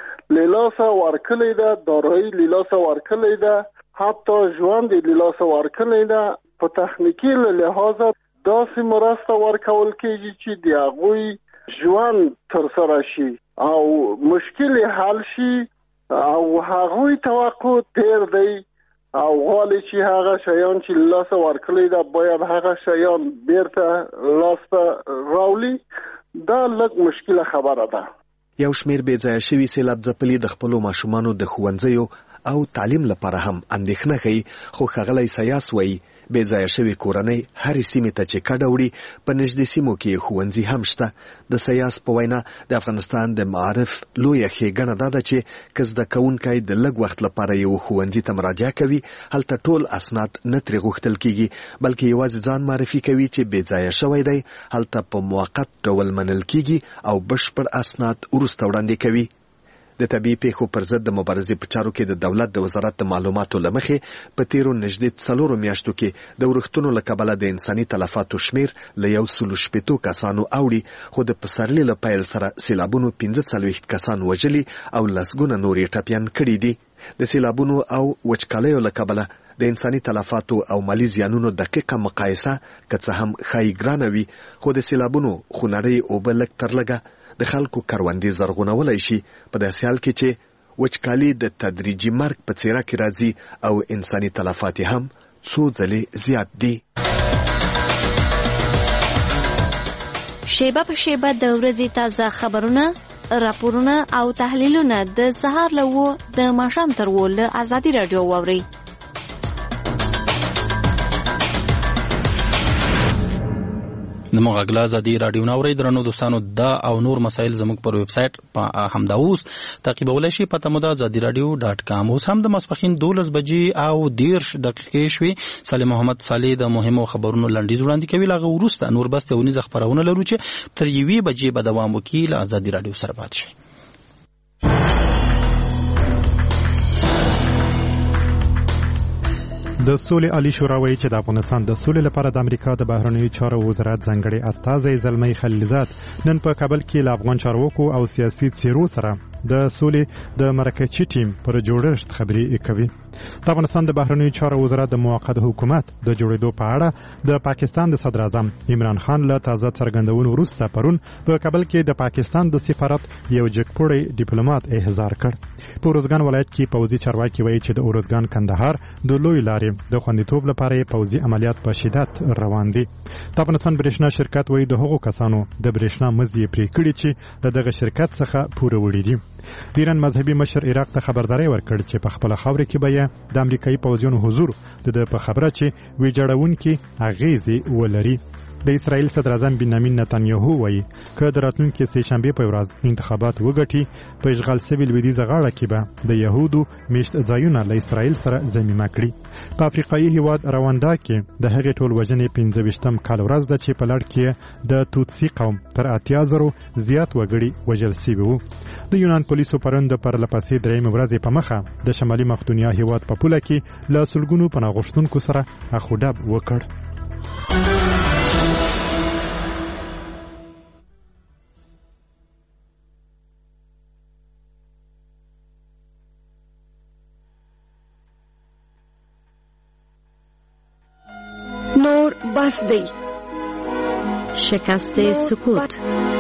لیلاسه ورکلی ده دارایی لیلاسه ورکلی ده حتی ژوند لیلاسه ورکلی ده په تخنیکی لحاظ داسې مرسته ورکول کېږي چې د هغوی ژوند ترسره شي او مشکل حل شي او هغوی توقع ډېر دی او غواړي چې هغه شیان چې لیلاسه ورکلی ده باید هغه شیان بیرته لاسته راولي. دا لږ مشکله خبره ده. یو شمېر بې ځایه شوي سیلاب ځپلي د خپلو ماشومانو د ښوونځیو او تعلیم لپاره هم اندېښنه کوي. خو ښاغلی سیاس وایي بې ځایه شوې کورنۍ هرې سیمې ته چې کډه وړي په نږدې سیمو کې ښوونځي هم شته. د سیاس په وینا د افغانستان د معارف لویه ښېګڼه دا ده چې که زده کوونکی د لږ وخت لپاره یو ښوونځي ته مراجعه کوي هلته ټول اسناد نه ترې غوښتل کېږي بلکې یوازې ځان معرفي کوي چې بې ځایه شوی دی هلته په موقت ډول منل کېږي او بشپړ اسناد وروسته وړاندې کوي. د طبي پیښو پر ضد د مبارزې په چارو کې د دولت د وزارت د معلوماتو لمخې په تیرو نږدې 4 میاشتو کې د ورښتونو له کبله د انساني تلفاتو شمیر له 160 کسانو اوړي، خو د پسرلي له پیل سره سیلابونو 45 کسان وژلي او لسګونه نور یې ټپیان کړي دي. د سیلابونو او وچکالیو له کبله د انساني تلفاتو او مالی زیانونو دقیقه مقایسه که څه هم ښایي ګرانه وي، خو د سیلابونو خونړۍ اوبه لږ تر لږه د خلکو کروندې زرغونولی شي، په داسې حال کې چې وچکالي د تدریجي مرګ په څیره کې راځي او انساني تلفات هم څو ځلې زیات دي. شیبه په شیبه د ورځې تازه خبرونه، راپورونه او تحلیلونه د سهار له 9 د ماښام تر 10 له ازادي راډیو واورئ. د مغاګلا ازادي راډیو ناوړي درنو دوستانو دا او نور مسایل زموږ پر ویب سټ په همدا اوس تعقیبولای شي. پته مو ده azadiradio.com. اوس هم د ماسپخین 12 بجې او 10 دقیقې شوې. سالم محمد صالح د مهمو خبرونو لنډیز وړاندې کوي. لاغه ورسته نور بس ته ونیز خبرونه لرو چې تر 1 بجې به دوام وکړي. له ازادي راډیو سره پات شي. د سولې عالی شورا وایي چې د افغانستان د سولې لپاره د امریکا د بهرنیو چارو وزارت ځانګړي استازی زلمی خلیلزاد نن په کابل کې له افغان چارواکو او سیاسي څیرو سره د سولې د مرکزي ټیم پر جوړښت خبرې کوي. د افغانستان د بهرنیو چارو وزارت د موقت حکومت د جوړېدو په اړه د پاکستان د صدر اعظم عمران خان له تازه څرګندونو وروسته پرون په کابل کې د پاکستان د سفارت یو جګپوړی ډیپلوماټ احضار کړ. په اورزګان ولایت کې پوځي چارواکي وایي چې د اورزګان کندهار د لوی لارې د خوندیتوب لپاره پوځي عملیات په شدت روان دي. د افغانستان برېښنا شرکت وایي د هغو کسانو د برېښنا مزد پرې کړي چې دغه شرکت څخه پوره وړي دي. د ایران مذهبي مشر عراق ته خبرداري ورکړ چې په خپل خاور کې به د امریکایي پوځیانو حضور د په خبره چې ویجاړونکي اغیزې ولري. د اسرائیل صدر اعظم بنیامین نتانیاهو وایي که د راتلونکي سه شنبه په ورځ انتخابات وګټي په اشغال شوي لویدیځه غاړه کې به د یهودو میشت ځایونه له اسرائیل سره ضمیمه کړي. په افریقایي هیواد رواندا کې د هغې ټول وژنې 25م کال ورځ ده چې په لړ کې د توتسي قوم تر 80,000 زیات وګړي وژل شوي وو. د یونان پولیسو پرون د پرلپسې درېیمې ورځې په مخه د شمالي مقدونیا هیواد په پوله کې له سلګونو پناه غوښتونکو سره اخوډب وکړ. نور بس دی. شکست سکوت.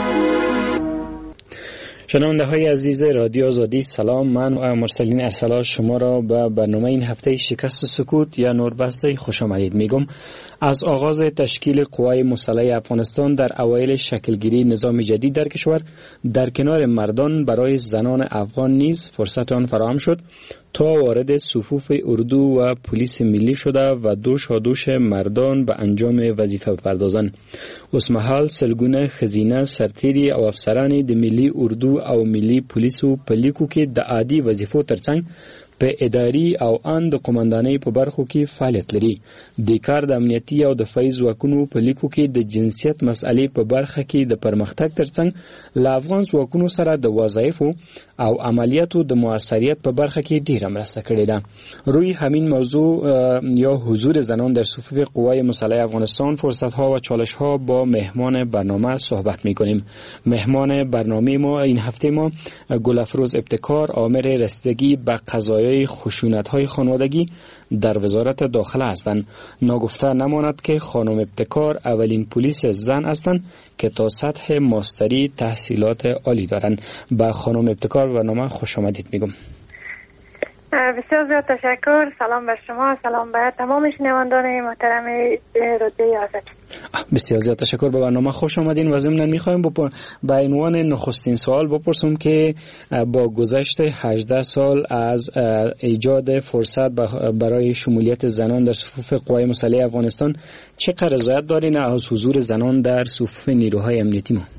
شنونده های عزیز رادیو آزادی، سلام. من و مرسلین ارسلا شما را به برنامه این هفته شکست سکوت یا نوربسته خوش آمدید میگم. از آغاز تشکیل قوای مسلح افغانستان در اوایل شکلگیری نظام جدید در کشور، در کنار مردان برای زنان افغان نیز فرصت آن فراهم شد تا وارد صفوف اردو و پلیس ملی شده و دوش مردان به انجام وظیفه بپردازند. اوسمهال سلګونه خزینه سرتیری او افسران د ملی اردو او ملی پولیسو په لیکو کې د عادي وظیفو ترڅنګ په اداري او ان د قومندانۍ په برخو کې فعالیت لري. د کار د امنیتي او د فیض ځواکونو په لیکو کې د جنسیت مسئلې په برخه کې د پرمختګ ترڅنګ له افغان ځواکونو سره د وظایفو او عملیاتو د موثریت په برخه کې ډیره مرسته کړې ده. روی همین موضوع یا حضور زنان در صفوف قوای مسلح افغانستان، فرصت‌ها و چالش‌ها با مهمان برنامه صحبت می‌کنیم. مهمان برنامه ما این هفته ما گلافروز ابتکار، آمر رسیدگی به قضایای خشونت‌های خانوادگی در وزارت داخله هستند. ناگفته نماند که خانم ابتکار اولین پلیس زن هستند که تا سطح ماستری تحصیلات عالی دارند. با خانم ابتکار برنامه خوش آمدید میگم. بسیار زیاد تشکر. سلام بر شما، سلام به تمام شنوندان محترم رادیوی آزادی. بسیار زیاد تشکر. به برنامه خوش آمدین و ضمن می‌خوایم به عنوان نخستین سوال بپرسم که با گذشت 18 سال از ایجاد فرصت برای شمولیت زنان در صفوف قوای مسلح افغانستان چه رضایت دارین از حضور زنان در صفوف نیروهای امنیتی ما؟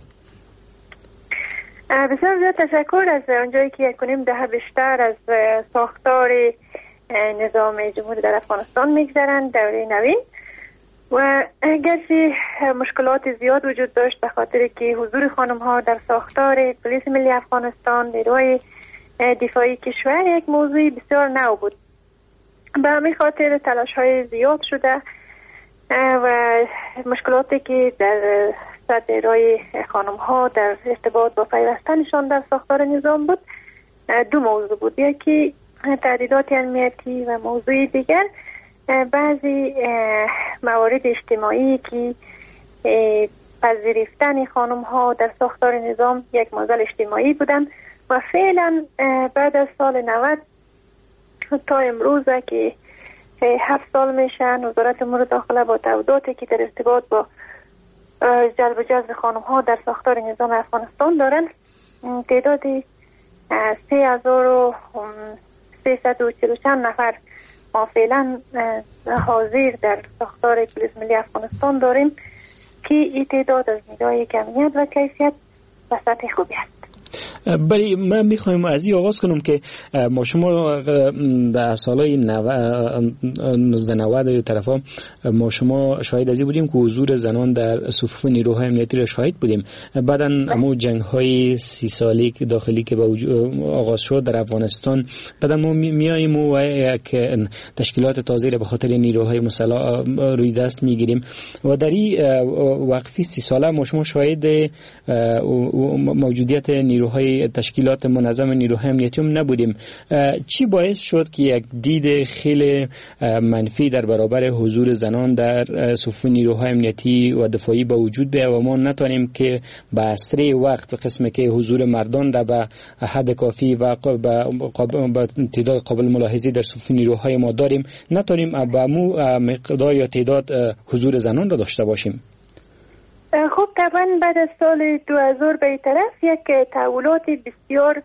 بسیار زیاد تشکر. از اونجایی که کنیم ده بیشتر از ساختار نظام جمهوری در افغانستان میگذرند دوره نوین و گرچه مشکلات زیاد وجود داشت به خاطر که حضور خانم ها در ساختار پلیس ملی افغانستان، نیروهای دفاعی کشور یک موضوع بسیار نو بود. به همین خاطر تلاش های زیاد شده و مشکلاتی که در سطح رای خانم ها در ارتباط با پیوستنشان در ساختار نظام بود. دو موضوع بود، یکی تهدیدات امنیتی و موضوع دیگر بعضی موارد اجتماعی که پذیرفتن خانم ها در ساختار نظام یک معضل اجتماعی بودن و فعلا بعد از سال 90 تا امروز که 7 سال میشن وزارت امور داخله با تعهداتی که در ارتباط با جلب و جذب خانم ها در ساختار نظام افغانستان دارن تعدادی 3340 چند نفر ما فعلا حاضر در ساختار پلیس ملی افغانستان داریم که این تعداد از نگاه کمیت و کیفیت و سطح خوبی است. بله، من میخوایم از این آغاز کنم که ما شما در سالهای 1990 طرفا ما شما شاهد از این بودیم که حضور زنان در صفوف نیروهای امنیتی را شاهد بودیم. بعداً امو جنگ‌های 30 ساله که داخلی که آغاز شد در افغانستان، بعداً ما میایم و یک تشکیلات تازه را به خاطر نیروهای مسلح روی دست میگیریم و در این وقفه 30 ساله ما شما شاهد موجودیت نیروهای تشکیلات منظم نیروهای امنیتی هم نبودیم. چی باعث شد که یک دید خیلی منفی در برابر حضور زنان در صفوف نیروهای امنیتی و دفاعی به وجود بیاید و ما نتونیم که به اسرع وقت قسمی که حضور مردان را به حد کافی و به تعداد قابل ملاحظه در صفوف نیروهای ما داریم، نتونیم به مو مقدار یا تعداد حضور زنان را داشته باشیم؟ خب طبعا بعد از سال 2000 به طرف یک تحولات بسیار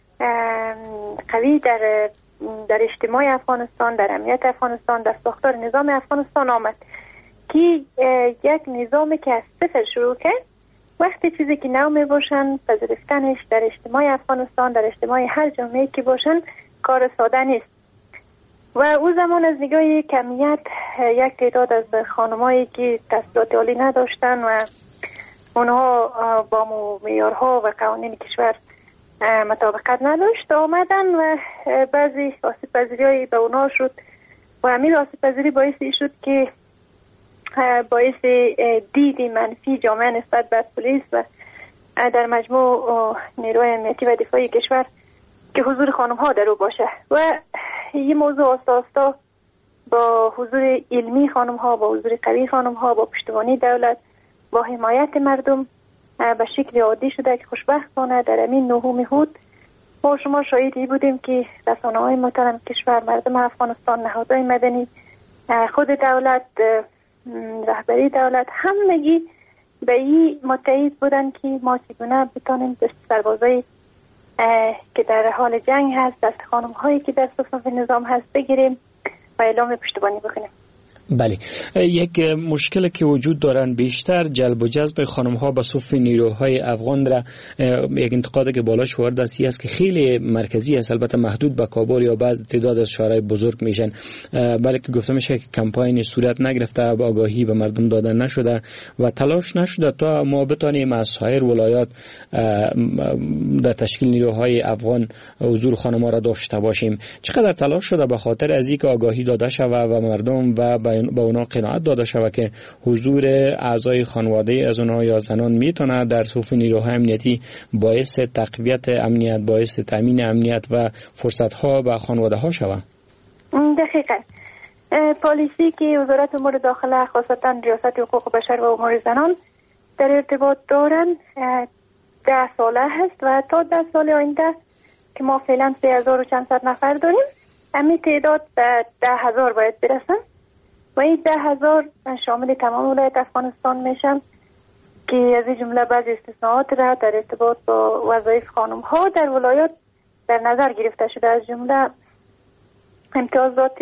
قوی در اجتماع افغانستان، در امنیت افغانستان، در ساختار نظام افغانستان آمد که یک نظامی که از صفر شروع کرد. وقتی چیزی که نو می باشن پذیرفتنش در اجتماع افغانستان، در اجتماع هر جامعه که باشن کار ساده نیست و او زمان از نگاه کمیت یک تعداد از خانمایی که تحصیلات عالی نداشتن و اونها با معیارها و قوانین کشور مطابقت نداشت آمدن و بعضی آسیب پذیری‌هایی به اونها شد و همین آسیب پذیری باعثی شد که باعث دید منفی جامعه نسبت به پلیس و در مجموع نیروی امنیتی و دفاعی کشور که حضور خانم ها در او باشه و یه موضوع آستا با حضور علمی خانم ها، با حضور قوی خانم ها، با پشتیبانی دولت، با حمایت مردم به شکل عادی شده که خوشبختانه در همین نهم هود ما شما شاهدی بودیم که رسانه‌های محترم کشور، مردم افغانستان، نهادهای مدنی، خود دولت، رهبری دولت همگی به این متعهد بودن که ما چگونه بتانیم دست سربازایی که در حال جنگ هست، دست خانم هایی که در صفوف نظام هست بگیریم و اعلام پشتیبانی بکنیم. بله، یک مشکل که وجود دارن بیشتر جلب و جذب خانم ها به صف نیروهای افغان را یک انتقادی که بالا شورده است که خیلی مرکزی است، البته محدود به کابل یا بعض تعداد از شهرهای بزرگ میشن، بلکه گفته میشه که کمپاین صورت نگرفته، آگاهی به مردم داده نشده و تلاش نشده تا ما بتانیم از سایر ولایات در تشکیل نیروهای افغان حضور خانم ها را داشته باشیم. چقدر تلاش شده به خاطر از اینکه آگاهی داده شود و مردم و به اونا قناعت داده شود که حضور اعضای خانواده از اونا یا زنان میتونه در صفوف نیروهای امنیتی باعث تقویت امنیت، باعث تامین امنیت و فرصت‌ها به خانواده ها شود؟ دقیقاً پالیسی که وزارت امور داخله خاصتا ریاست حقوق بشر و امور زنان در ارتباط دارن 10 ساله هست و تا 10 سال آینده که ما فعلا 3000 و چند صد نفر داریم، همین تعداد به 10,000 باید برسن و این 10,000 شامل تمام ولایت افغانستان میشن که از این جمله بعضی استثناءات را در ارتباط با وظایف خانم ها در ولایات در نظر گرفته شده، از جمله امتیازات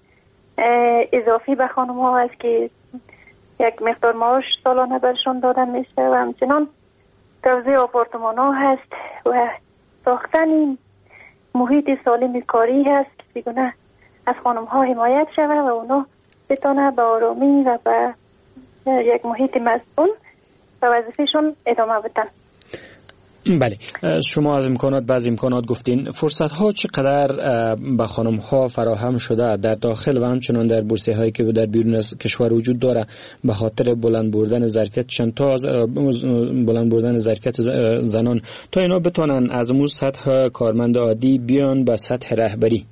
اضافی به خانم ها است که یک مقدار معاش سالانه برشان دادن میشه و همچنان توزیع آپارتمان ها هست و ساختن محیط سالم کاری هست که چگونه از خانم ها حمایت شود و اونا بتونه به آرامی و به یک محیط مسئول و وظیفهشون ادامه بدن. بله، شما از بعض امکانات گفتین. فرصت ها چقدر به خانم ها فراهم شده در داخل و همچنان در بورسیه هایی که در بیرون از کشور وجود داره به خاطر بلند بردن ظرفیت بلند بردن ظرفیت زنان تا اینا بتونن از اون سطح کارمند عادی بیان به سطح رهبری؟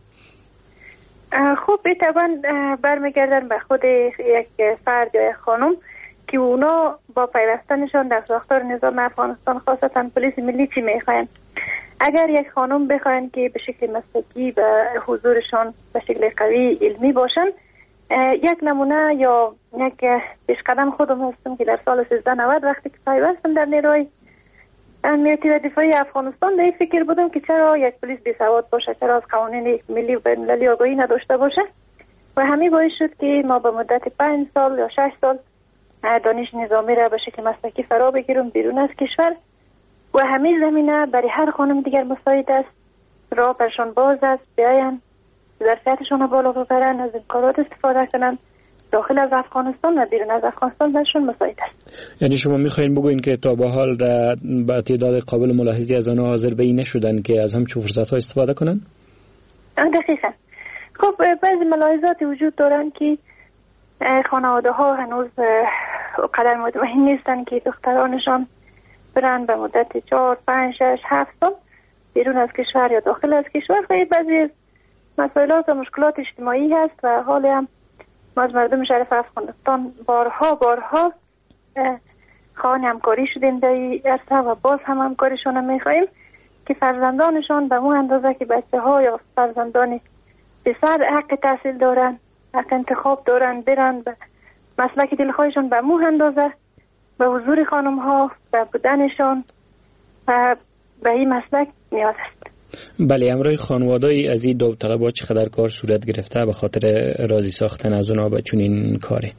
خب طبعا برمیگردن به خود یک فرد یا یک خانم که اونا با پیوستنشان در ساختار نظام افغانستان خاصتا پلیس ملی چی میخواین. اگر یک خانم بخواین که به شکل مسلکی به حضورشان به شکل قوی علمی باشن، یک نمونه یا یک پیشقدم خودم هستم که در سال 1390 وقتی که پیوستم در نیروی امنیتی و دفاعی افغانستان در این فکر بودم که چرا یک پلیس بی سواد باشه، چرا از قوانین ملی و بین‌المللی آگاهی نداشته باشه، و همین باعث شد که ما به مدت 5 سال یا 6 سال دانش نظامی را به شکل مسلکی فرا بگیرم بیرون از کشور و همین زمینه برای هر خانم دیگر مساعد است، راه برشان باز است، بیاین ظرفیتشان بالا ببرن، از امکانات استفاده کنن داخل از افغانستان و بیرون از افغانستان برشان مساعد است. یعنی شما میخواین بگوین که تا به حال با تعداد قابل ملاحظه از آنها حاضر به این نشدن که از همچون فرصت ها استفاده کنن؟ دقیقا. خب بعضی ملاحظات وجود دارن که خانواده ها هنوز قدر مطمئن نیستن که دخترانشان برن به مدت 4 5 6 7 سال بیرون از کشور یا داخل از کشور. خیلی بعضی مسائلات و مشکلات اجتماعی هست و حالی هم ما از مردم شریف افغانستان بارها خواهان همکاری شدیم در این عرصه و باز هم همکاریشان میخواییم که فرزندانشان به مو اندازه که بچه ها یا فرزندان پسر حق تحصیل دارن، حق انتخاب دارن، برن به مسلک دلخواهشان به مو اندازه به حضور خانم ها و بودنشان و به این مسلک نیاز است. بله، امروی خانواده‌ای از این داوطلب‌ها چقدر کار صورت گرفته به خاطر راضی ساختن از اونها به چنین کاری؟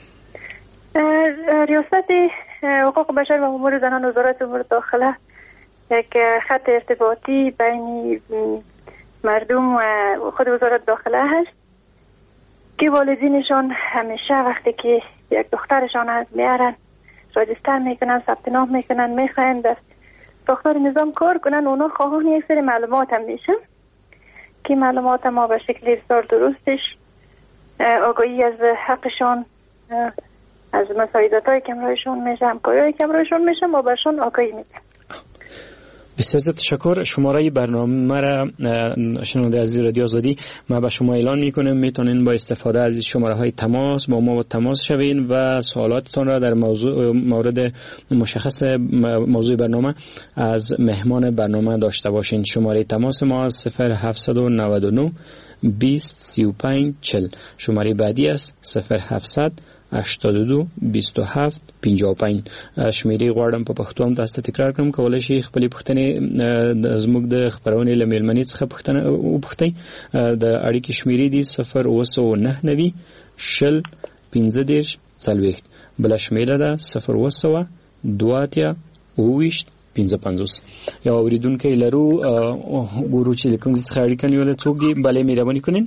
ریاست حقوق بشر و امور زنان وزارت امور داخله یک خط ارتباطی بین مردم و خود وزارت داخله هست که والدینشان همیشه وقتی که یک دخترشان از میارن راجستر میکنن، ثبت نام میکنن، میخواین در ساختار نظام کار کنن، اونا خواهان یک سری معلومات هم میشن که معلومات ما به شکل بسیار درستش آگاهی از حقشان، از مساعدت های کمرایشون میشه، همکاری های کمرایشون میشه، ما برشان آگاهی میدیم. بسیار تشکر. شماره برنامه را شنونده عزیز رادیو آزادی ما به شما اعلان میکنیم، میتونین با استفاده از شماره های تماس با ما تماس شوین و سوالاتتان را در مورد مشخص موضوع برنامه از مهمان برنامه داشته باشین. شماره تماس ما 0799 20 35 40. شماره بعدی است 0700 82 27 55. شمیرې غواړم په پښتو هم تاسو ته تکرار کړم، کولای شئ خپلې پوښتنې زموږ د خبرونې له میلمنې څخه پوښتنه وپوښتئ. د اړیکې شمیرې دي 0999 شل 15 40. بله شمیره ده 0900 دواتیا 28 55. یو اوریدونکی لرو، ګورو چې کوم څه اړیکه نیولې څوک دي. بله مهرباني کنین.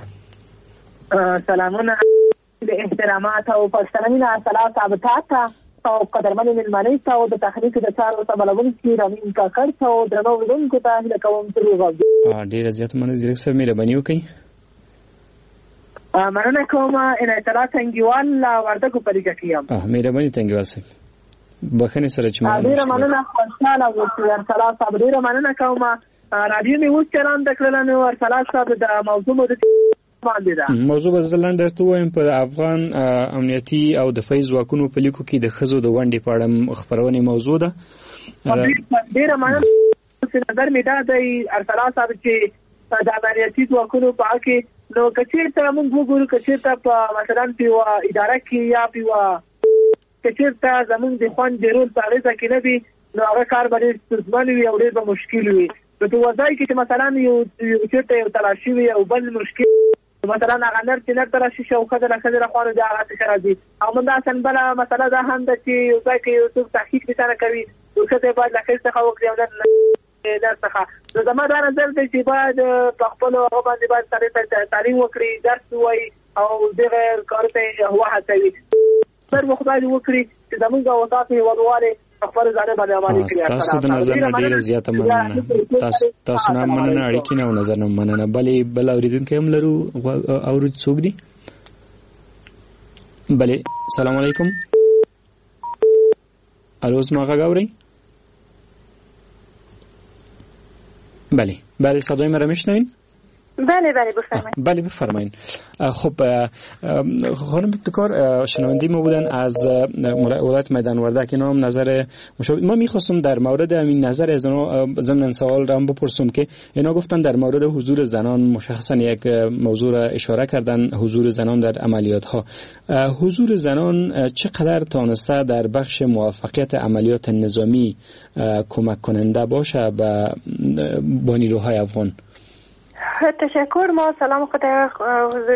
سلامونه د احترامات او پښتنمي اصالات ثابتات او قدرمن ملمنې او د تخنیک د چارو سمبلونکي رامین کاکړ او درنو ودونکو ته هله کوم تروغ ډیر زیات منځ ډیر سره مهرباني وکړئ. مننه کوم ان اطلاعات انګوال وردګو پریګه کیم. مهرباني تنګوال صاحب بخنه سره چې ما ډیر مننه خوشاله وو سلام صاحب، ډیر مننه کوم رادیو می وڅ چلان دکړل نو ورسلام صاحب د موضوع مو موضوع به زلند درته وایم. په افغان امنیتي او دفاعي ځواکونو په لیکو کې د ښځو د ونډې په اړه خبرونه موضوع ده. ډیره مننه. نظر می دا دی ارسلان صاحب چې د امنیتي ځواکونو په اړه کې نو کچېرته موږ وګورو کچېرته په مثلا په اداره کې یا په کچېرته زموږ د خوان د رول په اړه کې نه وي نو هغه کار باندې ستونزمن وي او ډېر مشکل وي. نو په وځای کې چې مثلا یو چېرته یو تلاشي وي او بل مشکل مثلا هغه نر چې نر تلاشي شو خدای خوانو د هغه څخه راځي او موږ دا څنګه بل مسله ده هم د چې یو ځای کې یو څه تحقیق نشانه کوي نو څه باید لکه څه خو وکړي او نه څه نو زما دا نظر دی چې باید په خپل هغه باندې باید تعلیم وکړي، درس وایي او دغه کار ته هوا هڅوي. سر خدای دې وکړي چې زموږ وطن هیوادوالې خپل ځان باندې اماني کړی. تاسو د نظر نه ډیر زیاته مننه. تاسو نه مننه اړیکې نه نظر نه مننه. بل اوریدونکو هم لرو اورید څوک دی؟ بله سلام علیکم. الو زما غږ اورئ؟ بله صدای مرا میشنوین؟ بله بفرمایید. بله بفرمایید. خب خانم ابتکار شنونده ما بودن از ولایت میدان وردک، اینا هم نظر مشابه. ما میخواستم در مورد همین نظر از اینا ضمن سوال را هم بپرسم که اینا گفتن در مورد حضور زنان مشخصا یک موضوع را اشاره کردن، حضور زنان در عملیات ها. حضور زنان چقدر تانسته در بخش موفقیت عملیات نظامی کمک کننده باشه با نیروهای افغان؟ تشکر. ما سلام خود حضور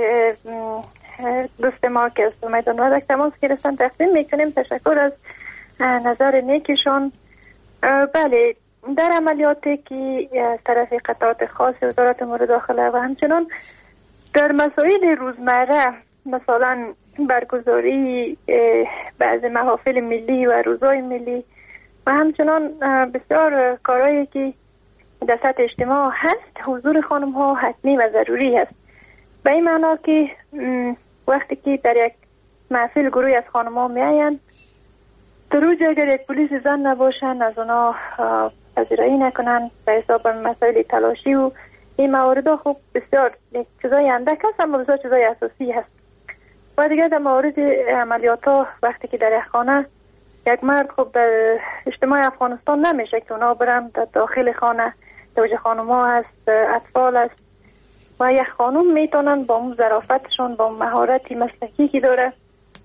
دوست ما که از میدان وردک تماس گرفتن تقدیم میکنیم. تشکر از نظر نیکشان. بله در عملیاتی که از طرف قطعات خاص وزارت امور داخله و همچنان در مسائل روزمره مثلا برگزاری بعض محافل ملی و روزهای ملی و همچنان بسیار کارهایی که در سطح اجتماع هست، حضور خانم ها حتمی و ضروری هست. به این معنا که وقتی که در یک محفل گروهی از خانم ها می آیند، در روز اگر یک پلیس زن نباشن از اونا پذیرایی نکنن به حساب مسائل تلاشی و این موارد ها خب بسیار چیزای اندک هست اما بسیار چیزای اساسی هست. و دیگر در مورد عملیات ها وقتی که در خانه یک مرد خب در اجتماع افغانستان نمیشه که اونا برن در داخل خانه دوجه خانم ها هست، اطفال هست و یک خانم میتونن با اون ظرافتشون با مهارتی مسلکی که داره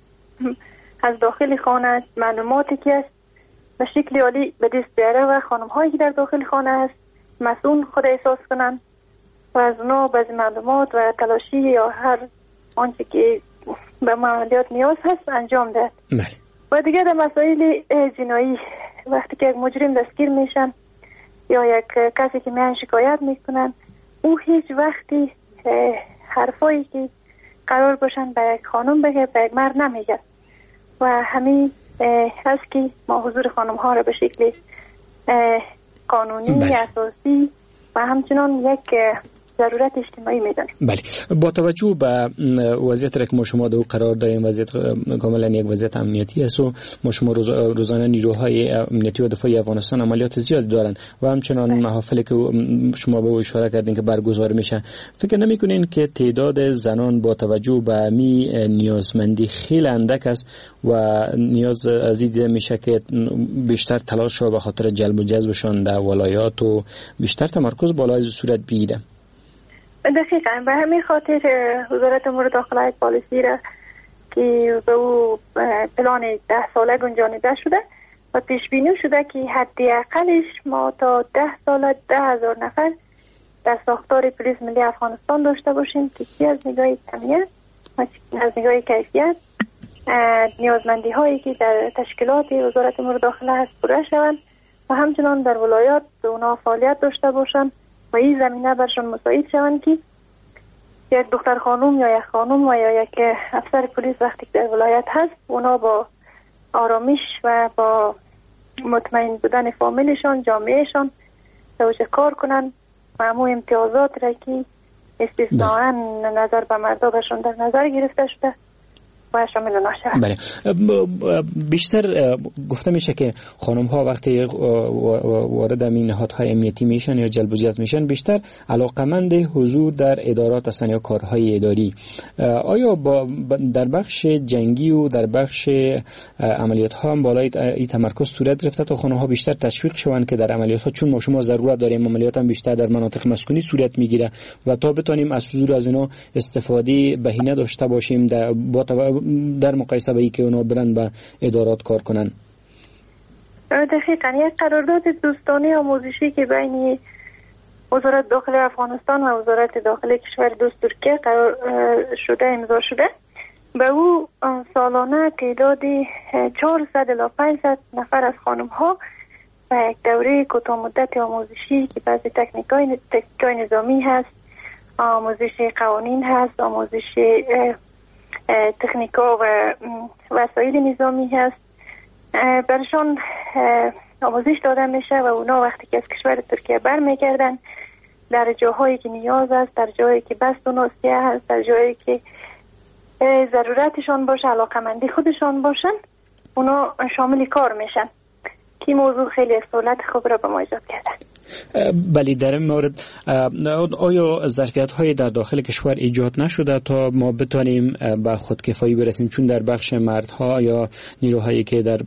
از داخل خانه معلوماتی که هست به شکل عالی به دست بیاره و خانم هایی که در داخل خانه هست مسئول خود احساس کنن و از اونا بعضی معلومات و تلاشی یا هر آنچه که به عملیات نیاز هست انجام داد. و دیگه در مسائل جنایی وقتی که یک مجرم دستگیر میشن یا یک کسی که میان شکایت میکنن او هیچ وقتی حرفایی که قرار باشن به یک خانم بگه به یک مرد نمیگه و همین هست که ما حضور خانم ها را به شکل قانونی اساسی و همچنان یک ضرورت اجتماعی میدونیم. بله با توجه به وضعیت که ما شما دو قرار داریم، وضعیت کاملا یک وضعیت امنیتی است و ما شما روزانه نیروهای امنیتی و دفاعی افغانستان عملیات زیاد دارن و همچنان محافلی که شما به اشاره کردین که برگزار میشه، فکر نمیکنین که تعداد زنان با توجه به می نیازمندی خیلی اندک است و نیاز از این دیده میشه که بیشتر تلاش را به خاطر جلب و جذبشان در ولایات و بیشتر تمرکز بالای صورت بگیره؟ دقیقاً به همین خاطر وزارت امور داخله پالیسی را که به او پلان 10 ساله گنجانیده شده و پیش بینی شده که حداقلش ما تا 10 ساله 10,000 نفر در ساختار پلیس ملی افغانستان داشته باشیم که از نگاه کمیت و از نگاه کیفیت نیازمندی هایی که در تشکیلات وزارت امور داخله هست پوره شوند و همچنان در ولایات اونا فعالیت داشته باشند و این زمینه برشون مساعد شوند که یک دختر خانم یا یک خانم و یا یک افسر پلیس وقتی در ولایت هست اونا با آرامش و با مطمئن بودن فامیلشان جامعهشان توجه کار کنن و همو امتیازات را که استثناءً نظر به مردا برشون در نظر گرفته شده و شامل نشود. بله بیشتر گفته میشه که خانم ها وقتی وارد این نهادهای امنیتی میشن یا جلب و جذب میشن بیشتر علاقمند حضور در ادارات هستن یا کارهای اداری. آیا در بخش جنگی و در بخش عملیات ها هم بالای این تمرکز صورت گرفته تا خانم ها بیشتر تشویق شوند که در عملیات ها، چون ما شما ضرورت داریم عملیات هم بیشتر در مناطق مسکونی صورت میگیره و تا بتونیم از حضور از اینا استفاده بهینه داشته باشیم در مقایسه با اینکه اونا برن به ادارات کار کنن؟ دقیقاً یک قرارداد دوستانه آموزشی که بین وزارت داخله افغانستان و وزارت داخله کشور دوست ترکیه قرار شده امضا شده. به او سالانه تعداد 400 الی 500 نفر از خانم ها و یک دوره کوتاه مدت آموزشی که بعضی تکنیکای نظامی هست، آموزش قوانین هست، آموزش تکنیکا و وسایل نظامی هست برشان آموزش داده میشه و اونا وقتی که از کشور ترکیه برمیگردن در جاهایی که نیاز است، در جایی که بست و ناسیه هست، در جایی که ضرورتشان باشه، علاقمندی خودشان باشن، اونا شامل کار میشن که موضوع خیلی سهولت خوب را به ما ایجاد کردن. بله، در این مورد آیا ظرفیت‌های در داخل کشور ایجاد نشده تا ما بتوانیم به خودکفایی برسیم؟ چون در بخش مردها یا نیروهایی که در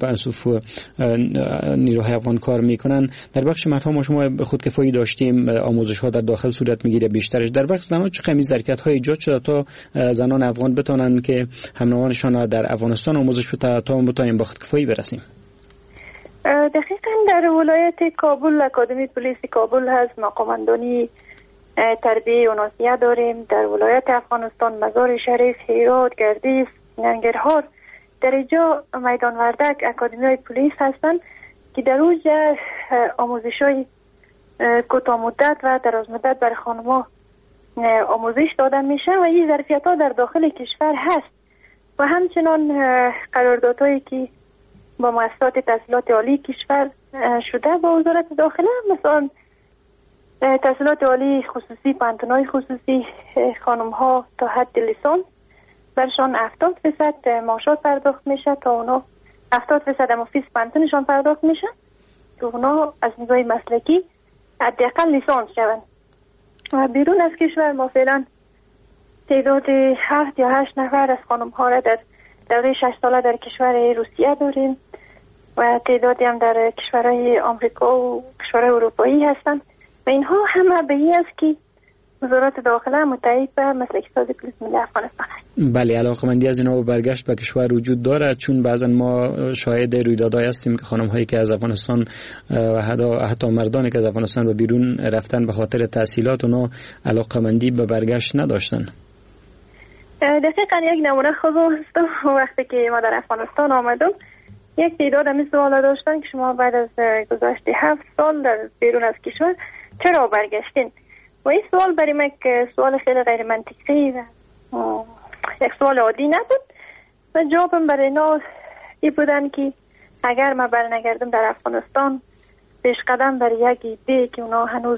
نیروهای افغان کار میکنن، در بخش مردها ما شما خودکفایی داشتیم، آموزش‌ها در داخل صورت میگیره بیشترش. در بخش زنان چه قمی ظرفیت‌های ایجاد شده تا زنان افغان بتوانند که هم‌نوعانشان در افغانستان آموزش بده تا بتوانیم به خودکفایی برسیم؟ دقیقا در ولایت کابل اکادمی پلیس کابل هست، مقامندانی تربیه و ناسیه داریم. در ولایت افغانستان مزار شریف، هرات، گردیز، ننگرهار، در اینجا میدان وردک اکادمی های پلیس هستند که در اوج آموزش های کوتاه مدت و دراز مدت برای خانم‌ها آموزش داده میشه و این ظرفیت ها در داخل کشور هست و همچنان قراردادهایی که با مؤسسات تحصیلات عالی کشور شده با وزارت داخله، مثلا تحصیلات عالی خصوصی، پانتونای خصوصی خانم ها تا حد لیسانس برشان 70% معاشات پرداخت میشه، تا اونا 70% اما فیس پانتونشان پرداخت میشه که اونا از نگاه مسلکی حداقل لیسانس شوند. و بیرون از کشور ما فعلا تعداد 7 یا 8 نفر از خانم ها را در دوره 6 ساله در کشور روسیه داریم و تعدادی هم در کشورهای آمریکا و کشورهای اروپایی هستند و اینها همه به این است که وزارت داخله متعهد به مسلکی سازی پلیس ملی افغانستان است. بله، علاقمندی از اینا و برگشت به کشور وجود داره، چون بعضا ما شاهد رویدادهایی هستیم که خانم هایی که از افغانستان و حتی مردانی که از افغانستان به بیرون رفتن به خاطر تحصیلات، اونا علاقمندی به برگشت نداشتن. دقیقا یک نمونه خوب است. وقتی که ما در افغانستان آمدم یک تعداد همی سوال داشتن که شما بعد از گذشت 7 سال در بیرون از کشور چرا برگشتین؟ و این سوال برای من که سوال خیلی غیر منطقی و یک سوال عادی نبود و جوابم برای اینا این بودن که اگر من برنگردم در افغانستان پیش قدم برای یک ایده که اونا هنوز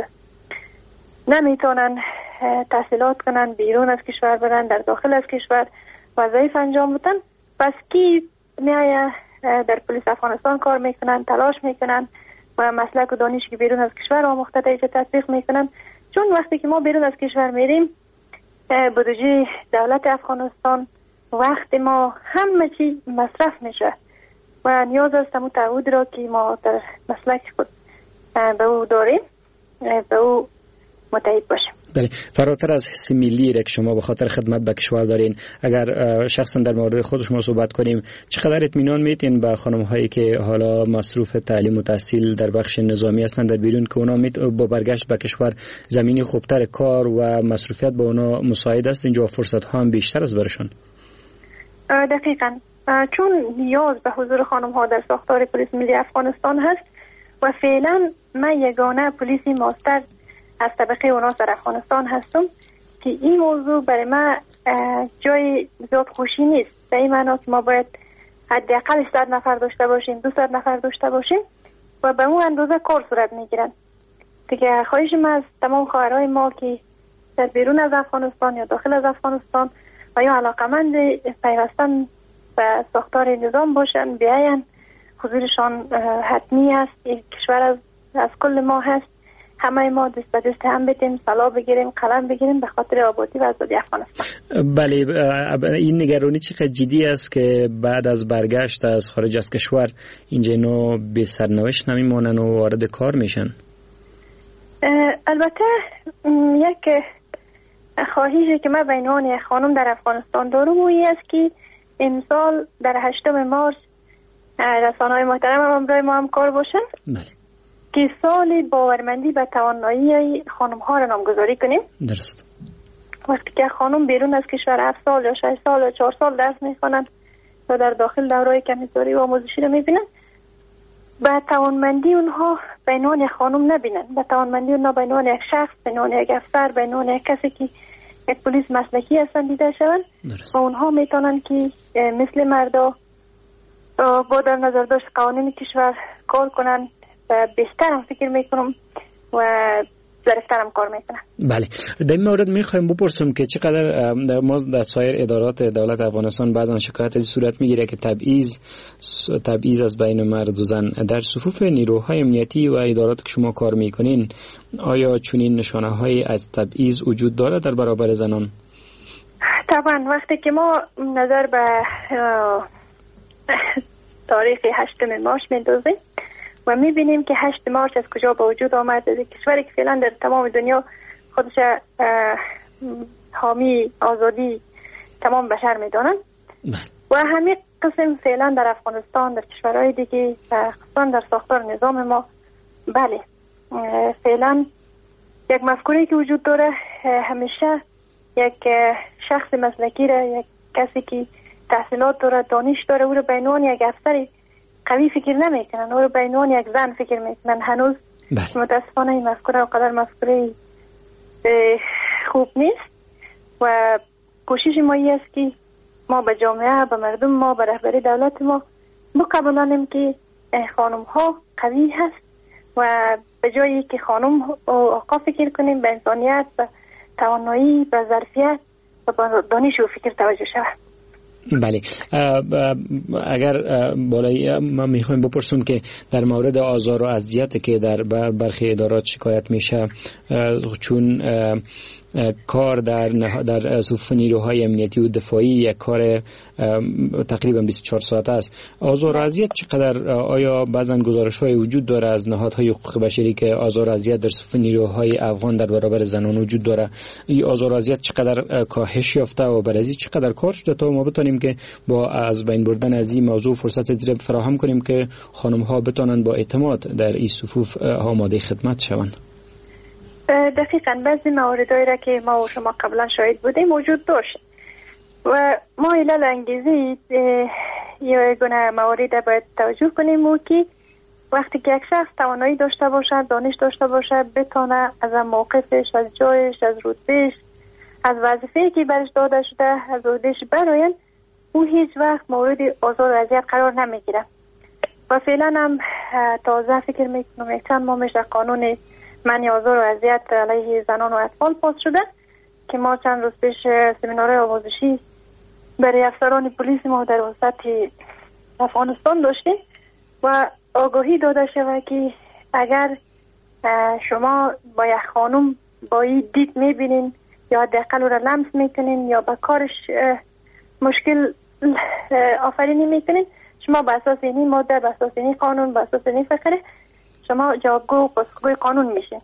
نمیتونن تحصیلات کنن، بیرون از کشور برن، در داخل از کشور وظایف انجام بدن، پس کی میایه در پلیس افغانستان کار میکنن، تلاش میکنن و مسلک و دانش که بیرون از کشور آموخته دیگه تطبیق میکنن. چون وقتی که ما بیرون از کشور میریم بودجه دولت افغانستان، وقت ما، همه چی مصرف میشه و نیاز است همون تعهد را که ما در مسلک خود به او داریم به او متعهد باشیم. بله، فراتر از حس ملی را که شما به خاطر خدمت به کشور دارین، اگر شخصا در مورد خود شما صحبت کنیم، چقدر اطمینان میتین به خانم هایی که حالا مصروف تعلیم و تحصیل در بخش نظامی هستند در بیرون که اونا با برگشت به کشور زمینی خوبتر کار و مصروفیت به اونا مساعد است، اینجا فرصت ها هم بیشتر از برشان؟ دقیقاً، چون نیاز به حضور خانم ها در ساختار پلیس ملی افغانستان هست و فعلا من یگانه پلیسی ماستر از طبقه اونا در افغانستان هستم که این موضوع برای من جای زیاد خوشی نیست. به این معنا که ما باید حداقل 100 نفر داشته باشیم، 200 نفر داشته باشیم و به اون اندازه کار صورت میگیرن. دیگه خواهش من از تمام خواهرای ما که در بیرون از افغانستان یا داخل از افغانستان و یا علاقمند پیوستن به ساختار نظام باشن، بیاین، حضورشان حتمی است. این کشور از کل ما هست، همه ما دست به دست هم بدیم، سلاح بگیریم، قلم بگیریم به خاطر آبادی و آزادی افغانستان. بله، این نگرانی چقدر جدی است که بعد از برگشت از خارج از کشور اینجا اینو به سرنوشت نمیمونن و وارد کار میشن؟ البته یک خواهشی که من به عنوان خانم در افغانستان دارم و این است که امسال در 8 مارس رسانه‌های محترم هم همراه ما همکار باشن. بله. که سال باورمندی به توانایی خانم ها را نامگذاری کنیم. درست. وقتی که خانم بیرون از کشور 7 سال یا 6 سال یا 4 سال درس میخوانند و در داخل دوره‌های کمیساری و آموزشی را میبینن، به توانمندی اونها به عنوان خانم نبینن، به توانمندی اونها به عنوان یک شخص، به عنوان یک افسر، به عنوان یک کسی که یک پلیس مسلکی هستند دیده شوند و اونها میتونن که مثل مردا با در نظر داشت قوانین کشور کار کنن و بیشتر هم فکر میکنم و ظریفتر هم کار میکنن. بله، در این مورد میخوایم بپرسم که چقدر ما در سایر ادارات دولت افغانستان بعضا شکایت از صورت میگیره که تبعیض از بین مرد و زن در صفوف نیروهای امنیتی و ادارات که شما کار میکنین، آیا چنین نشانه هایی از تبعیض وجود داره در برابر زنان؟ طبعا وقتی که ما نظر به تاریخ 8 مارچ میندازیم و میبینیم که 8 مارچ از کجا به وجود آمد، از کشوری که فعلا در تمام دنیا خودش حامی آزادی تمام بشر میدانند و همین قسم فعلا در افغانستان، در کشورهای دیگه و خصوصا در ساختار نظام ما، بله فعلا یک مفکوری که وجود داره، همیشه یک شخص مسلکی را، یک کسی که تحصیلات داره، دانش داره، او رو به عنوان یک افسر قوی فکر نمیکنن، او رو به عنوان یک زن فکر میکنن. هنوز متاسفانه این مفکوره قدر مفکوره خوب نیست و کوشش ما ای است که ما به جامعه، به مردم ما، به رهبری دولت ما بقبولانیم که خانم ها قوی هست و به جایی که خانم و آقا فکر کنیم به انسانیت، به توانایی، به ظرفیت و به دانش و فکر توجه شود. بله، اگر بالای ما میخوایم بپرسیم که در مورد آزار و اذیت که در برخی ادارات شکایت میشه، چون کار در صفوف نیروهای امنیتی و دفاعی یک کار تقریبا 24 ساعته است، آزار و اذیت چقدر؟ آیا بعضا گزارش‌های وجود داره از نهادهای حقوق بشری که آزار و اذیت در صفوف نیروهای افغان در برابر زنان وجود داره؟ این آزار و اذیت چقدر کاهش یافته و برای چقدر کار شده تا ما بتونیم که با از بین بردن از این موضوع فرصت زیر فراهم کنیم که خانم‌ها بتونن با اعتماد در این صفوف آماده خدمت شوند؟ دقیقاً بعضی مواردایی را که ما و شما قبلا شاهد بودیم وجود داشت و ما علل انگیزی یه گونه مواردی باید توجه کنیم و که وقتی که یک شخص توانایی داشته باشد، دانش داشته باشد، بتونه از موقفش، از جایش، از رتبهش، از وظیفه‌ای که برش داده شده، از عهدهش براین، او هیچ وقت مورد آزار و اذیت قرار نمیگیره. و فعلا هم تازه فکر میکنم چند ماه میشه قانون منع آزار و اذیت علیه زنان و اطفال پاس شده که ما چند روز پیش سمینارهای آموزشی برای افسران پلیس ما در وسط افغانستان داشتیم و آگاهی داده شده که اگر شما با یک خانم با این دید میبینین یا حداقل او را لمس میکنین یا به کارش مشکل آفرینی میکنین، شما به اساس این ماده، به اساس این قانون، به اساس این فقره شما جوابگو و پاسخگوی قانون میشه.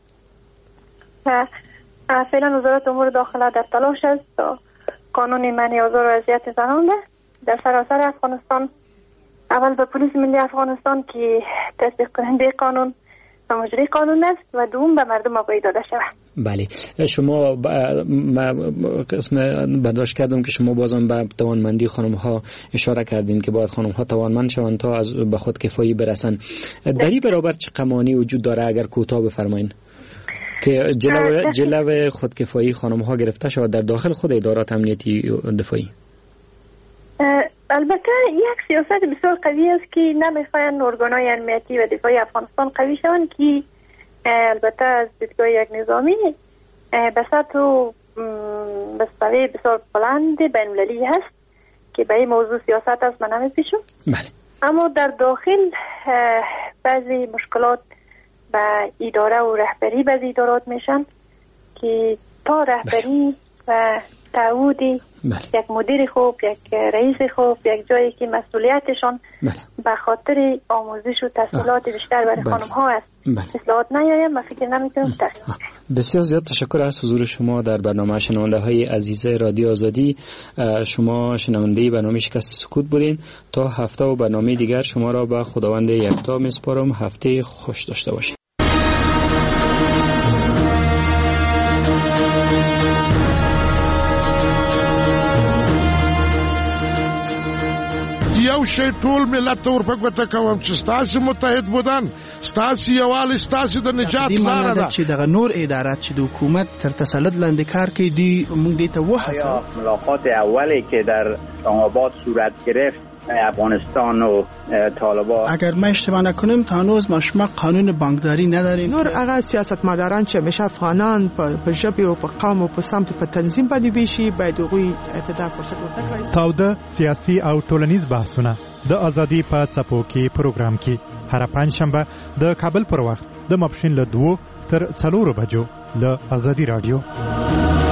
فعلا وزارت امور داخله در تلاش است تا قانون منع آزار و اذیت زنان در سراسر افغانستان، اول به پلیس ملی افغانستان که تصدیق کننده قانون و مجری قانون است و دوم به مردم آگاهی داده شود. بله، شما قسم برداشت کردم که شما بازم به توانمندی خانم ها اشاره کردیم که باید خانم ها توانمند شوند تا به خود کفایی برسن. در این برابر چه قوانینی وجود داره اگر کوتاه بفرمایید که جلو خودکفایی خانم ها گرفته شود در داخل خود ادارات امنیتی و دفاعی؟ البته یک سیاست بسیار قوی است که نمیخواین ارگانهای امنیتی و دفاعی افغانستان قوی شوند که البته از دیدگاه یک نظامی به سطح و بستوی بسیار بلند بین‌المللی هست که به این موضوع سیاست است من نمیپیشم. اما در داخل بعضی مشکلات به اداره و رهبری بعضی ادارات میشن که تا رهبری و تعهدی یک مدیر خوب، یک رئیس خوب، یک جایی که مسئولیتشان به خاطر آموزش و تحصیلات بیشتر برای خانم ها است اصلاحات نیایم، من فکر نمی‌کنم. بسیار زیاد تشکر از حضور شما در برنامه شنونده های عزیز رادیو آزادی. شما شنونده برنامه شکست سکوت بودین. تا هفته و برنامه دیگر شما را به خداوند یکتا میسپارم. هفته خوش داشته باشید. یو شی ټول ملت ته ورپکوته کوم چې ستاسې متحد بودن، ستاسې یووالی، ستاسې د نجات لاره ده. چې دغه نور ادارات چې د حکومت تر تسلط لاندې کار کوي، موږ دې ته وهڅوو. ملاقات اولی که در اسلام آباد صورت گرفت افغانستان و طالبان. اگر ما اشتباه نکنیم تا هنوز ما قانون بانکداری نداریم. نور هغه سیاستمداران چې همیشه افغانان په ژبه او په قوم او په سمت په تنظیم باندې ویشي باید هغوی ته دا فرصت ورکړي. تاوده سیاسي او ټولنیز بحثونه د ازادي په څپو کې پروګرام کې هر پنځشنبه د کابل پر وخت د ماپښین له 2 تر 4 بجو له ازادي رادیو.